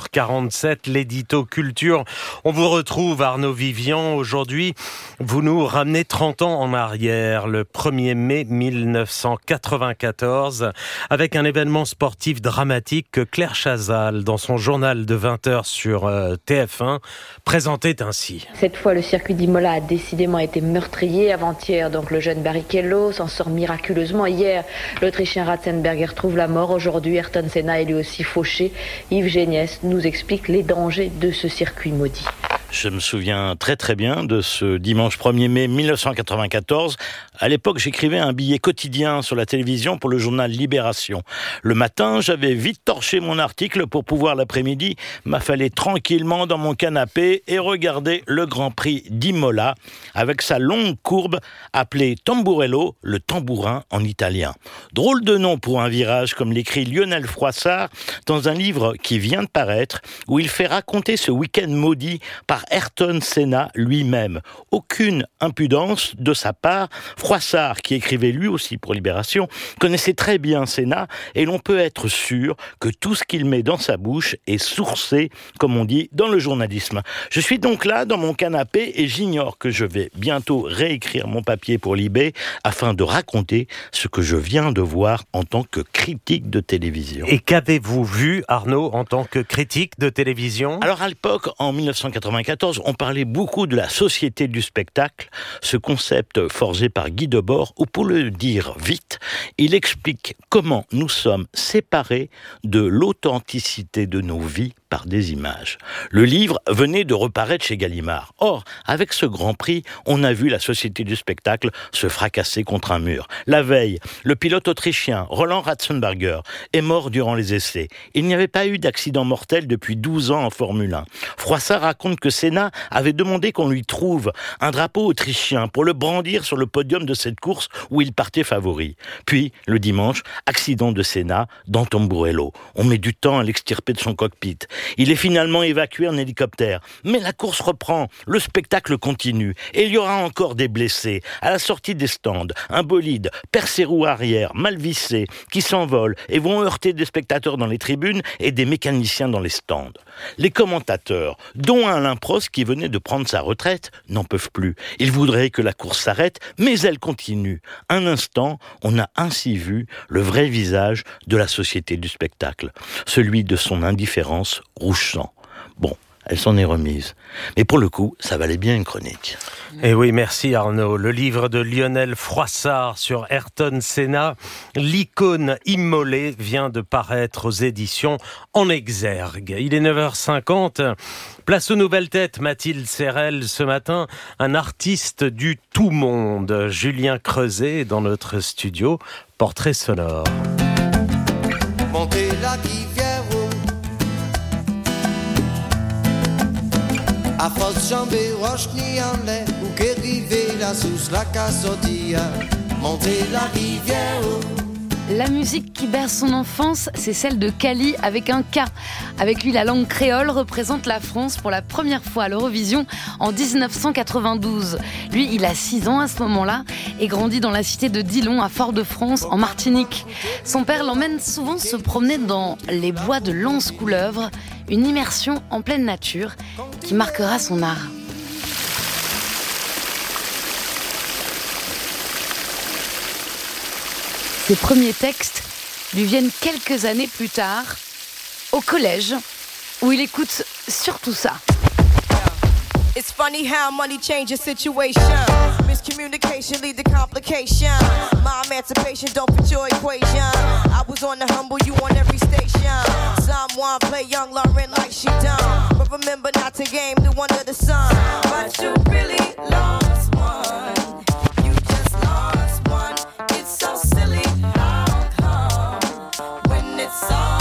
9h47, l'édito culture. On vous retrouve, Arnaud Vivian. Aujourd'hui, vous nous ramenez 30 ans en arrière, le 1er mai 1994, avec un événement sportif dramatique que Claire Chazal, dans son journal de 20h sur TF1, présentait ainsi. Cette fois, le circuit d'Imola a décidément été meurtrier. Avant-hier, donc le jeune Barrichello s'en sort miraculeusement. Hier, l'Autrichien Ratzenberger trouve la mort. Aujourd'hui, Ayrton Senna est lui aussi fauché. Yves Géniès nous explique les dangers de ce circuit maudit. Je me souviens très très bien de ce dimanche 1er mai 1994. À l'époque, j'écrivais un billet quotidien sur la télévision pour le journal Libération. Le matin, j'avais vite torché mon article pour pouvoir l'après-midi m'affaler tranquillement dans mon canapé et regarder le Grand Prix d'Imola avec sa longue courbe appelée Tamburello, le tambourin en italien. Drôle de nom pour un virage, comme l'écrit Lionel Froissart dans un livre qui vient de paraître où il fait raconter ce week-end maudit par par Ayrton Senna lui-même. Aucune impudence de sa part. Froissart, qui écrivait lui aussi pour Libération, connaissait très bien Senna et l'on peut être sûr que tout ce qu'il met dans sa bouche est sourcé, comme on dit dans le journalisme. Je suis donc là dans mon canapé et j'ignore que je vais bientôt réécrire mon papier pour Libé afin de raconter ce que je viens de voir en tant que critique de télévision. Et qu'avez-vous vu, Arnaud, en tant que critique de télévision ? Alors à l'époque, en 1994, on parlait beaucoup de la société du spectacle, ce concept forgé par Guy Debord, où pour le dire vite, il explique comment nous sommes séparés de l'authenticité de nos vies par des images. Le livre venait de reparaître chez Gallimard. Or, avec ce Grand Prix, on a vu la société du spectacle se fracasser contre un mur. La veille, le pilote autrichien Roland Ratzenberger est mort durant les essais. Il n'y avait pas eu d'accident mortel depuis 12 ans en Formule 1. Froissart raconte que Senna avait demandé qu'on lui trouve un drapeau autrichien pour le brandir sur le podium de cette course où il partait favori. Puis, le dimanche, accident de Senna dans Tamburello. On met du temps à l'extirper de son cockpit. Il est finalement évacué en hélicoptère. Mais la course reprend, le spectacle continue. Et il y aura encore des blessés. À la sortie des stands, un bolide perd ses roues arrière, mal vissées, qui s'envolent et vont heurter des spectateurs dans les tribunes et des mécaniciens dans les stands. Les commentateurs, dont Alain Prost qui venait de prendre sa retraite, n'en peuvent plus. Ils voudraient que la course s'arrête, mais elle continue. Un instant, on a ainsi vu le vrai visage de la société du spectacle, celui de son indifférence rouge sang. Bon, elle s'en est remise. Mais pour le coup, ça valait bien une chronique. Et oui, merci Arnaud. Le livre de Lionel Froissart sur Ayrton Senna, l'icône immolée, vient de paraître aux éditions En Exergue. Il est 9h50. Place aux nouvelles têtes, Mathilde Serrel. Ce matin, un artiste du tout monde, Julien Creuset, dans notre studio. Portrait sonore. Montez la rivière a force jambe roche ni en lait ou que rive la sous la cassotia. Montez la rivière. La musique qui berce son enfance, c'est celle de Kali avec un K. Avec lui, la langue créole représente la France pour la première fois à l'Eurovision en 1992. Lui, il a 6 ans à ce moment-là et grandit dans la cité de Dillon à Fort-de-France en Martinique. Son père l'emmène souvent se promener dans les bois de l'Anse-Couleuvre, une immersion en pleine nature qui marquera son art. Ses premiers textes lui viennent quelques années plus tard, au collège, où il écoute surtout ça. It's funny how money changes situation. Miscommunication lead to complication. My emancipation don't fit your equation. I was on the humble, you on every station. Someone play young Lauren like she done. But remember not to game the one of the sun. But you really lost one. You just lost one. It's so silly. How come when it's all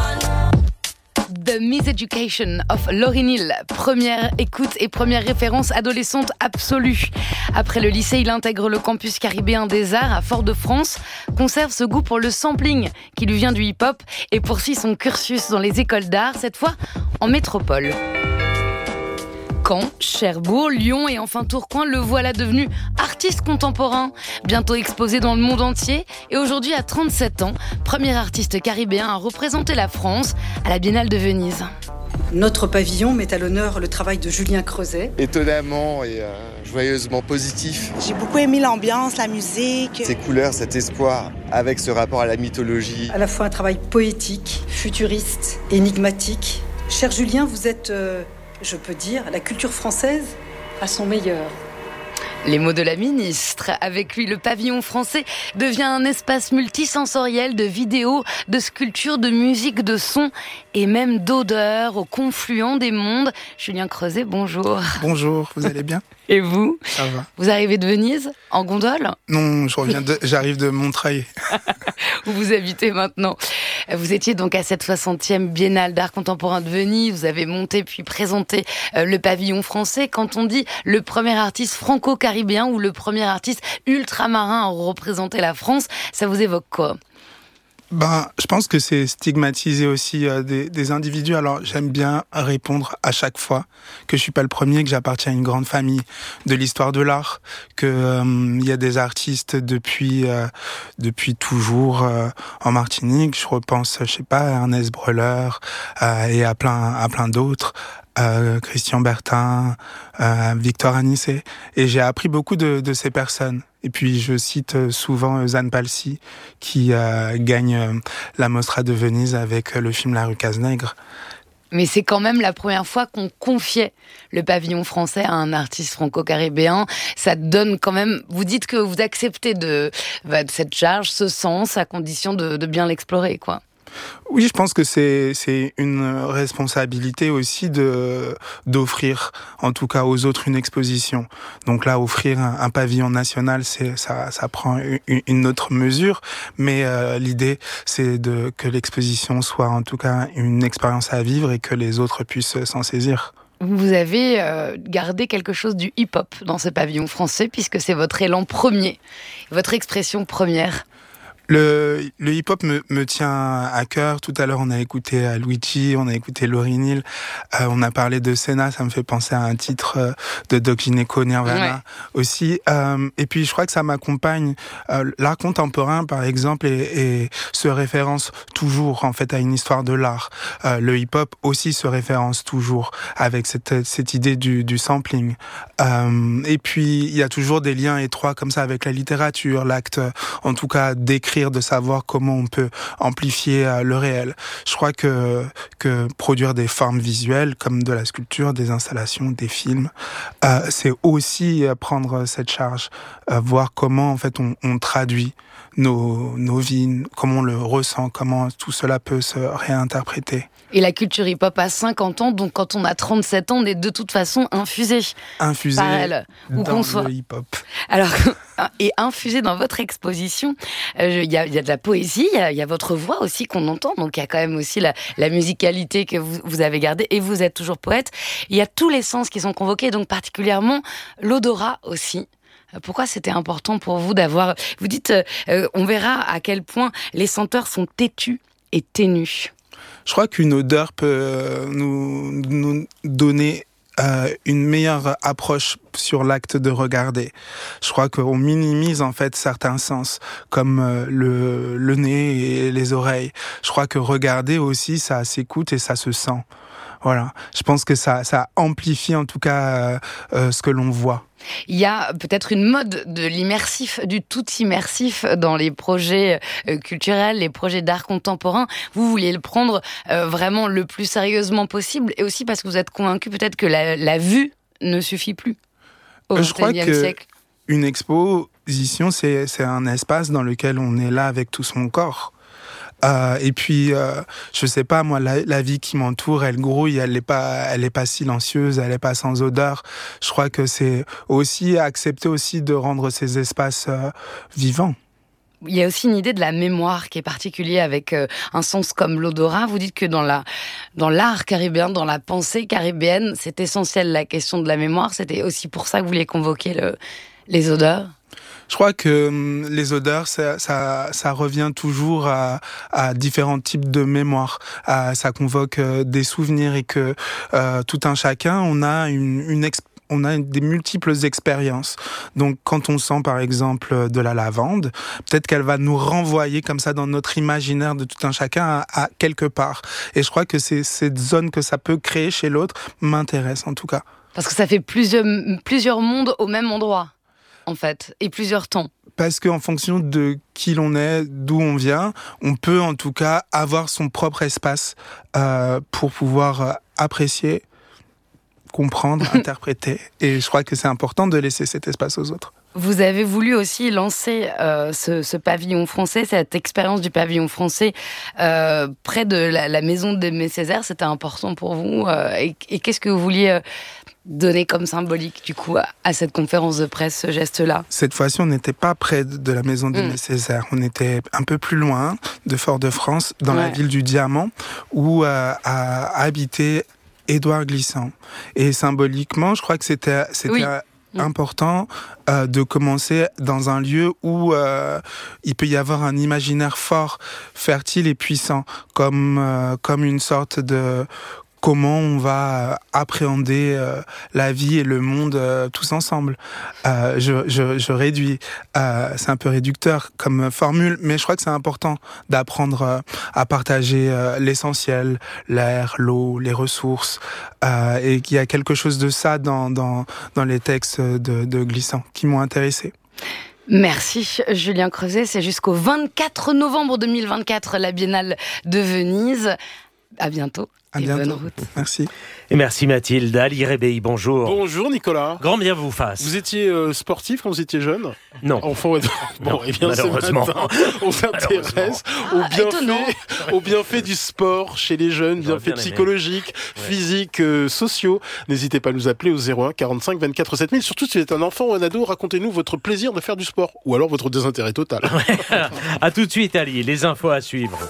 The Miseducation of Lauryn Hill, première écoute et première référence adolescente absolue. Après le lycée, il intègre le campus caribéen des arts à Fort-de-France, conserve ce goût pour le sampling qui lui vient du hip-hop et poursuit son cursus dans les écoles d'art, cette fois en métropole. Caen, Cherbourg, Lyon et enfin Tourcoing, le voilà devenu artiste contemporain, bientôt exposé dans le monde entier et aujourd'hui à 37 ans, premier artiste caribéen à représenter la France à la Biennale de Venise. Notre pavillon met à l'honneur le travail de Julien Creuset. Étonnamment et joyeusement positif. J'ai beaucoup aimé l'ambiance, la musique. Ces couleurs, cet espoir avec ce rapport à la mythologie. À la fois un travail poétique, futuriste, énigmatique. Cher Julien, vous êtes... je peux dire, la culture française à son meilleur. Les mots de la ministre. Avec lui, le pavillon français devient un espace multisensoriel de vidéos, de sculptures, de musique, de sons et même d'odeurs au confluent des mondes. Julien Creuset, bonjour. Bonjour, vous allez bien ? Et vous ? Ça va. Vous arrivez de Venise, en gondole ? Non, j'arrive de Montreuil. Où vous habitez maintenant. Vous étiez donc à cette 60e Biennale d'art contemporain de Venise. Vous avez monté puis présenté le pavillon français. Quand on dit le premier artiste franco-caribéen ou le premier artiste ultramarin à représenter la France, ça vous évoque quoi ? Je pense que c'est stigmatiser aussi des individus. Alors, j'aime bien répondre à chaque fois que je suis pas le premier, que j'appartiens à une grande famille de l'histoire de l'art, que y a des artistes depuis toujours en Martinique. Je repense, je sais pas, à Ernest Breuler et à plein d'autres. Christian Bertin, Victor Anissé. Et j'ai appris beaucoup de ces personnes. Et puis je cite souvent Zane Palsy qui gagne la Mostra de Venise avec le film La Rue Cazenègre. Mais c'est quand même la première fois qu'on confiait le pavillon français à un artiste franco-caribéen. Ça donne quand même... Vous dites que vous acceptez de cette charge, ce sens, à condition de bien l'explorer, quoi. Oui, je pense que c'est une responsabilité aussi d'offrir, en tout cas aux autres, une exposition. Donc là, offrir un pavillon national, ça prend une autre mesure, mais l'idée, c'est que l'exposition soit en tout cas une expérience à vivre et que les autres puissent s'en saisir. Vous avez gardé quelque chose du hip-hop dans ce pavillon français, puisque c'est votre élan premier, votre expression première. Le hip-hop me tient à cœur. Tout à l'heure, on a écouté Luigi, on a écouté Lauryn Hill, on a parlé de Senna, ça me fait penser à un titre de Doc Gynéco, Nirvana aussi. Et puis, je crois que ça m'accompagne. L'art contemporain, par exemple, et se référence toujours, en fait, à une histoire de l'art. Le hip-hop aussi se référence toujours avec cette idée du sampling. Et puis, il y a toujours des liens étroits comme ça avec la littérature, l'acte, en tout cas, d'écrire, de savoir comment on peut amplifier le réel. Je crois que produire des formes visuelles comme de la sculpture, des installations, des films, c'est aussi prendre cette charge, voir comment en fait on traduit nos vies, comment on le ressent, comment tout cela peut se réinterpréter. Et la culture hip-hop a 50 ans, donc quand on a 37 ans, on est de toute façon infusé par elle, dans le hip-hop. Alors, et infusé dans votre exposition, il y a de la poésie, il y a votre voix aussi qu'on entend, donc il y a quand même aussi la musicalité que vous avez gardée, et vous êtes toujours poète. Il y a tous les sens qui sont convoqués, donc particulièrement l'odorat aussi. Pourquoi c'était important pour vous d'avoir... Vous dites, on verra à quel point les senteurs sont têtus et ténus. Je crois qu'une odeur peut nous donner une meilleure approche sur l'acte de regarder. Je crois qu'on minimise en fait certains sens, comme le nez et les oreilles. Je crois que regarder aussi, ça s'écoute et ça se sent. Voilà. Je pense que ça amplifie en tout cas ce que l'on voit. Il y a peut-être une mode de l'immersif, du tout immersif dans les projets culturels, les projets d'art contemporain. Vous vouliez le prendre vraiment le plus sérieusement possible, et aussi parce que vous êtes convaincu peut-être que la vue ne suffit plus au XXIe siècle. Une exposition, c'est un espace dans lequel on est là avec tout son corps. Et puis, je sais pas, moi, la vie qui m'entoure, elle grouille, elle est pas silencieuse, elle est pas sans odeur. Je crois que c'est aussi accepter aussi de rendre ces espaces vivants. Il y a aussi une idée de la mémoire qui est particulière avec un sens comme l'odorat. Vous dites que dans l'art caribéen, dans la pensée caribéenne, c'est essentiel la question de la mémoire. C'était aussi pour ça que vous vouliez convoquer les odeurs. Je crois que les odeurs, ça revient toujours à différents types de mémoires. Ça convoque des souvenirs, et que tout un chacun, on a on a des multiples expériences. Donc, quand on sent, par exemple, de la lavande, peut-être qu'elle va nous renvoyer comme ça dans notre imaginaire de tout un chacun à quelque part. Et je crois que cette zone que ça peut créer chez l'autre m'intéresse, en tout cas. Parce que ça fait plusieurs mondes au même endroit, en fait, et plusieurs temps. Parce qu'en fonction de qui l'on est, d'où on vient, on peut en tout cas avoir son propre espace pour pouvoir apprécier, comprendre, interpréter. Et je crois que c'est important de laisser cet espace aux autres. Vous avez voulu aussi lancer ce pavillon français, cette expérience du pavillon français près de la maison d'Aimé Césaire. C'était important pour vous. Et qu'est-ce que vous vouliez donner comme symbolique, du coup, à cette conférence de presse, ce geste-là? Cette fois-ci, on n'était pas près de la maison d'Aimé Césaire. On était un peu plus loin de Fort-de-France, dans la ville du Diamant, où a habité Édouard Glissant. Et symboliquement, je crois que c'était important de commencer dans un lieu où il peut y avoir un imaginaire fort, fertile et puissant, comme une sorte de comment on va appréhender la vie et le monde tous ensemble. Je réduis, c'est un peu réducteur comme formule, mais je crois que c'est important d'apprendre à partager l'essentiel, l'air, l'eau, les ressources, et qu'il y a quelque chose de ça dans les textes de Glissant qui m'ont intéressé. Merci Julien Creuset, c'est jusqu'au 24 novembre 2024 la Biennale de Venise. À bientôt. À bientôt. Bonne route. Merci. Et merci Mathilde. Ali Rebéi, bonjour. Bonjour Nicolas. Grand bien vous fasse. Vous étiez sportif quand vous étiez jeune ? Non. Enfant, bon, et bien malheureusement. Ce matin, on s'intéresse aux bienfaits du sport chez les jeunes, bienfaits psychologiques, physiques, sociaux. N'hésitez pas à nous appeler au 01 45 24 7000. Surtout si vous êtes un enfant ou un ado, racontez-nous votre plaisir de faire du sport ou alors votre désintérêt total. À tout de suite Ali, les infos à suivre.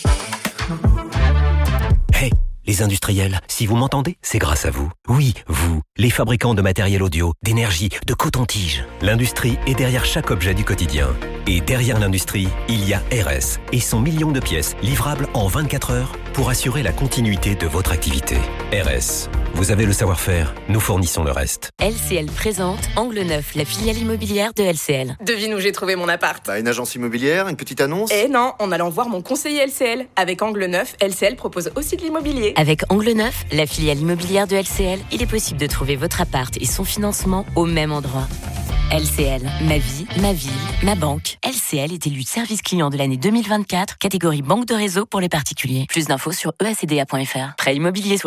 Hey, les industriels, si vous m'entendez, c'est grâce à vous. Oui, vous, les fabricants de matériel audio, d'énergie, de coton-tige. L'industrie est derrière chaque objet du quotidien. Et derrière l'industrie, il y a RS et son million de pièces livrables en 24 heures pour assurer la continuité de votre activité. RS, vous avez le savoir-faire, nous fournissons le reste. LCL présente Angle Neuf, la filiale immobilière de LCL. Devine où j'ai trouvé mon appart. Une agence immobilière, une petite annonce ? Eh non, en allant voir mon conseiller LCL. Avec Angle Neuf, LCL propose aussi de l'immobilier. Avec Angle Neuf, la filiale immobilière de LCL, il est possible de trouver votre appart et son financement au même endroit. LCL, ma vie, ma ville, ma banque. LCL est élu service client de l'année 2024, catégorie banque de réseau pour les particuliers. Plus d'infos sur eacda.fr. Prêt immobilier